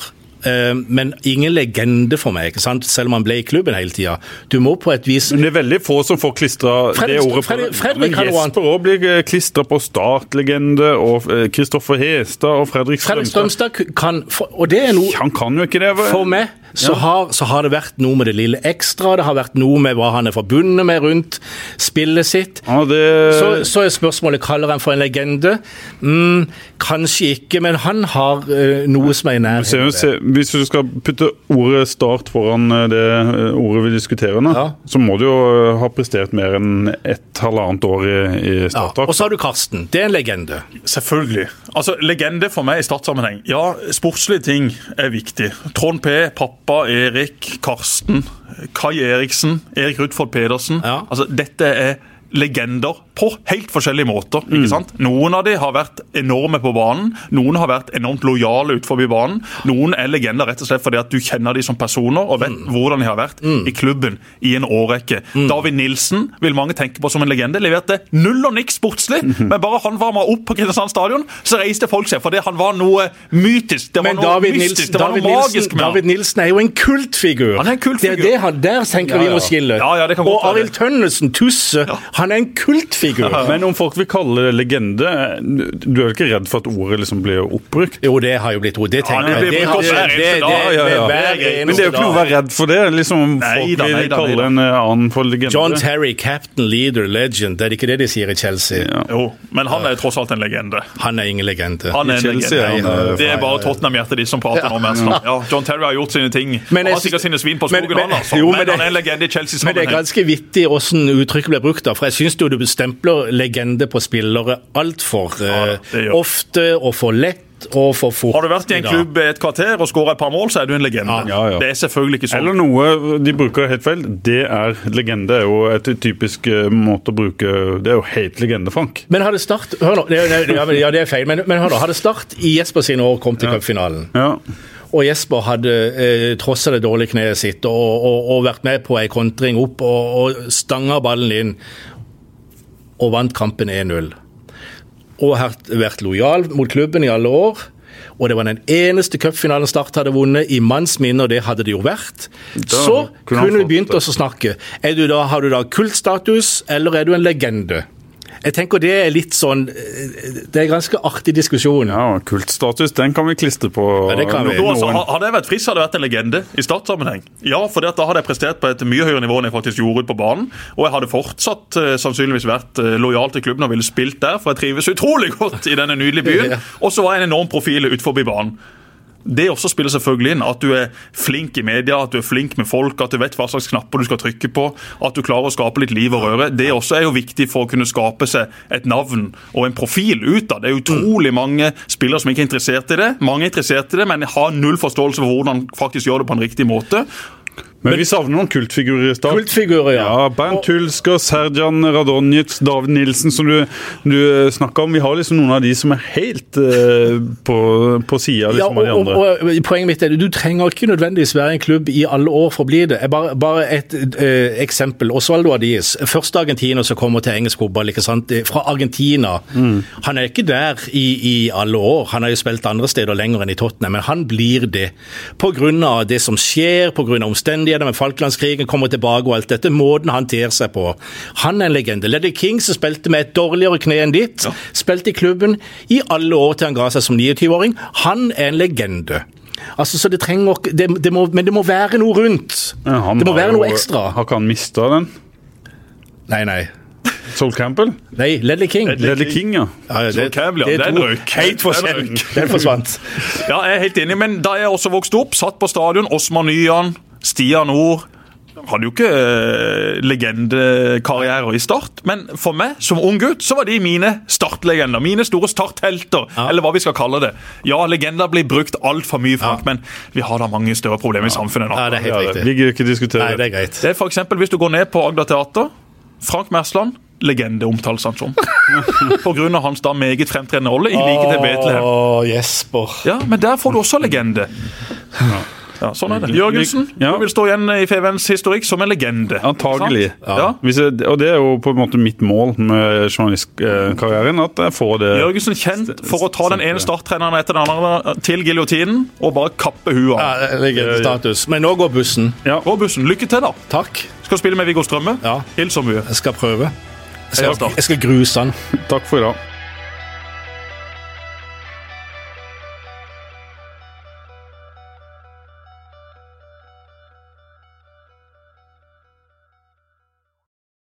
Speaker 3: men ingen legende for meg, ikke sant? Selv om han ble i klubben hele tiden. Du må på et vis...
Speaker 1: Men det er veldig få som får klistret det ordet på.
Speaker 3: Fredrik, Fredrik
Speaker 1: men Jesper også blir klistret på Start-legende, og Kristoffer Hestad og Fredrik Strømstad.
Speaker 3: Fredrik Strømstad kan... Og det er noe...
Speaker 1: Han kan jo ikke det.
Speaker 3: For meg så, ja. har, så har det vært noe med det lille ekstra, det har vært noe med hva han er forbundet med rundt spillet sitt.
Speaker 1: Ja, det...
Speaker 3: så, så er spørsmålet, kaller han for en legende? Mm, kanskje ikke, men han har uh, noe som er i nærheten.
Speaker 1: Hvis du skal putte ordet Start foran det ordet vi diskuterer nå, ja. så må du jo ha prestert mer enn et halvannet år i, i Start.
Speaker 3: Ja. Og så har du Karsten. Det er en legende.
Speaker 2: Selvfølgelig. Altså, legende for meg i startsammenheng. Ja, sportslige ting er viktig. Trond P, pappa, Erik, Karsten, Kai Eriksen, Erik Rudford Pedersen. Ja. Altså, dette er legender på helt forskjellige måter, mm. ikke sant? Noen av de har vært enorme på banen, noen har vært enormt lojale ut forbi banen, noen er legender rett og slett fordi at du kjenner de som personer og vet mm. hvordan de har vært mm. i klubben i en årrekke. Mm. David Nilsen vil mange tenke på som en legende, leverte null og niks sportslig, mm. men bare han varmet opp på Kristiansand stadion, så reiste folk seg, fordi han var noe mytisk, det var
Speaker 3: men
Speaker 2: noe
Speaker 3: David
Speaker 2: mystisk,
Speaker 3: Nilsen,
Speaker 2: det var
Speaker 3: David
Speaker 2: noe
Speaker 3: Nilsen,
Speaker 2: magisk med
Speaker 3: David Nilsen er jo en kultfigur.
Speaker 2: Han er en kultfigur.
Speaker 3: Det er det han, der tenker ja, ja. vi må skille.
Speaker 2: Ja, ja, det kan godt
Speaker 3: og Arild Tønnesen, Tusse, ja. han er en kultfigur.
Speaker 1: Men om folk vil kalle det legende, du er ikke redd for at ordet liksom blir oppbrukt?
Speaker 3: Jo, det har jo blitt ord. Det tenker jeg. Det har
Speaker 2: det, det, det,
Speaker 1: Men det er jo ikke noe å være redd for det. Liksom om folk vil kalle en annen for legende.
Speaker 3: John Terry, captain, leader, legend. Det er ikke det de sier i Chelsea.
Speaker 2: Ja. Jo, men han er tross alt en legende.
Speaker 3: Han er ingen legende.
Speaker 2: Han er en
Speaker 1: Chelsea,
Speaker 2: legende.
Speaker 1: Han er,
Speaker 2: det er bare Tottenham-hjertet de som prater om mest. Ja, John Terry har gjort sine ting.
Speaker 3: Men
Speaker 2: han har sikkert sine svin på skogen,
Speaker 3: men,
Speaker 2: han altså.
Speaker 3: Jo,
Speaker 2: men,
Speaker 3: men det,
Speaker 2: han er en legende i Chelsea-sammenheng.
Speaker 3: Men det er ganske vittig hvordan uttrykket ble brukt da, for jeg synes jo du bestemte stempler legende på spillere alt for
Speaker 2: Ja, det gjør.
Speaker 3: ofte og for lett og for fort.
Speaker 2: Har du vært i en klubb et kvarter og skåret et par mål, så er du en legende.
Speaker 1: Ja, ja.
Speaker 2: Det er selvfølgelig ikke sånn.
Speaker 1: Eller noe de bruker helt feil. Det er legende. Det er jo et typisk eh, måte å bruke. Det er jo helt legende, Frank.
Speaker 3: Men hadde Start hør nå, det, det, ja, men- ja, det er feil, men, men hør nå, hadde Start i Jesper sine år kom til cupfinalen,
Speaker 1: Ja.
Speaker 3: og Jesper hadde eh, trosset det dårlige kneet sitt og, og, og vært med på en kontring opp og, og stanga ballen inn og vant kampen én null. Og har vært lojal mot klubben i alle år. Og det var den eneste cupfinalen Start hadde vunnet i manns minne, og det hadde det jo vært. Så
Speaker 1: kunne han
Speaker 3: kunne vi
Speaker 1: fått
Speaker 3: begynt
Speaker 1: det.
Speaker 3: å snakke. Er du da, har du da kultstatus, eller er du en legende? Jeg tenker det er litt sånn Det er en ganske artig diskusjon.
Speaker 1: Ja, kultstatus, den kan vi klistre på.
Speaker 3: Ja, det kan vi.
Speaker 2: Jo, altså,
Speaker 1: noen.
Speaker 2: hadde jeg vært frisk, hadde jeg vært en legende i startsammenheng. Ja, for da hadde jeg prestert på et mye høyere nivå enn jeg faktisk gjorde ut på banen. Og jeg hadde fortsatt eh, sannsynligvis vært eh, lojal til klubben og ville spilt der, for jeg trives utrolig godt i denne nydelige byen.
Speaker 3: Ja.
Speaker 2: Og så var jeg en enorm profil ut forbi banen. Det også spiller selvfølgelig inn, at du er flink i media, at du er flink med folk, at du vet hva slags knapper du skal trykke på, at du klarer å skape litt liv og røre. Det også er jo viktig for å kunne skape seg et navn og en profil ut av. Det er utrolig mange spillere som ikke er interessert i det. Mange er interessert i det, men har null forståelse for hvordan faktisk gjør det på en riktig måte.
Speaker 1: Men vi savner noen kultfigurer i Start.
Speaker 3: Kultfigurer, ja.
Speaker 1: Ja, Bernt Hulsker, Serjan Radonjic, David Nilsen, som du, du snakket om. Vi har liksom noen av de som er helt uh, på, på siden
Speaker 3: Ja,
Speaker 1: liksom, av de
Speaker 3: og,
Speaker 1: andre.
Speaker 3: og, og Poenget mitt er du trenger ikke nødvendigvis være en klubb i alle år for å bli det. Jeg Bare, bare et eh, eksempel. Osvaldo Adiz, første argentiner som kommer til engelsk fotball, ikke sant? Fra Argentina. Mm. Han er ikke der i, i alle år. Han har jo spilt andre steder lenger enn i Tottenham, men han blir det. På grunn av det som skjer, på grunn av omstendigheter med Falklandskrigen, kommer tilbake og alt dette, måten han ter seg på. Han er en legende. Ledley King, som spilte med et dårligere kne enn ditt, ja. Spilte i klubben i alle år til han ga seg som niogtyve-åring. Han er en legende. Altså, så det trenger det, det må, men det må være noe rundt.
Speaker 1: Ja,
Speaker 3: det må
Speaker 1: har
Speaker 3: være
Speaker 1: jo-
Speaker 3: noe ekstra.
Speaker 1: Har ikke han mistet den?
Speaker 3: Nei, nei.
Speaker 1: Sol Campbell?
Speaker 3: Nei, Ledley King.
Speaker 1: Ledley King, ja.
Speaker 3: Ja,
Speaker 2: Sol Campbell, ja, den
Speaker 3: to
Speaker 2: røyk.
Speaker 3: helt for
Speaker 2: Den
Speaker 3: sent.
Speaker 2: røyk.
Speaker 3: Den forsvant.
Speaker 2: Ja, jeg er helt enig, men da jeg også vokste opp, satt på stadion, Osman Nyan, Stian Nord, hadde jo ikke eh, legendekarrierer i Start, men for meg som ung gutt så var de mine startlegender, mine store starthelter,
Speaker 3: Ja.
Speaker 2: eller hva vi skal kalle det. Ja, legender blir brukt alt for mye, Frank,
Speaker 3: Ja.
Speaker 2: men vi har da mange større problemer i samfunnet nå.
Speaker 3: Ja, det er helt
Speaker 1: Ja,
Speaker 3: riktig.
Speaker 1: vi gidder ikke diskutere.
Speaker 3: Nei, det er greit.
Speaker 2: Det er for eksempel hvis du går ned på Agder Teater, Frank Mersland, legende omtales han som. På grunn av hans da meget fremtredende rolle i Like til Betlehem.
Speaker 3: Åh, Jesper.
Speaker 2: Ja, men der får du også legende. Ja, sånn er det. Jørgensen,
Speaker 1: Ja.
Speaker 2: du vil stå igjen i F Vs historikk som en legende.
Speaker 1: Antagelig.
Speaker 2: Sant? Ja.
Speaker 1: Hvis jeg, og det er jo på en måte mitt mål med journalistkarrieren, at jeg får det.
Speaker 2: Jørgensen kjent for å ta den ene starttreneren etter den andre til giljotinen og bare kappe huet av.
Speaker 3: Ja, legendestatus. Men nå går bussen.
Speaker 1: Ja.
Speaker 2: Gå bussen. Lykke til, da.
Speaker 3: Takk.
Speaker 2: Skal spille med Viggo Strømme.
Speaker 3: Ja.
Speaker 2: Hils så mye.
Speaker 3: Jeg skal prøve. Jeg
Speaker 2: Heia
Speaker 3: skal,
Speaker 2: Start.
Speaker 3: jeg skal gruse han.
Speaker 1: Takk for i dag.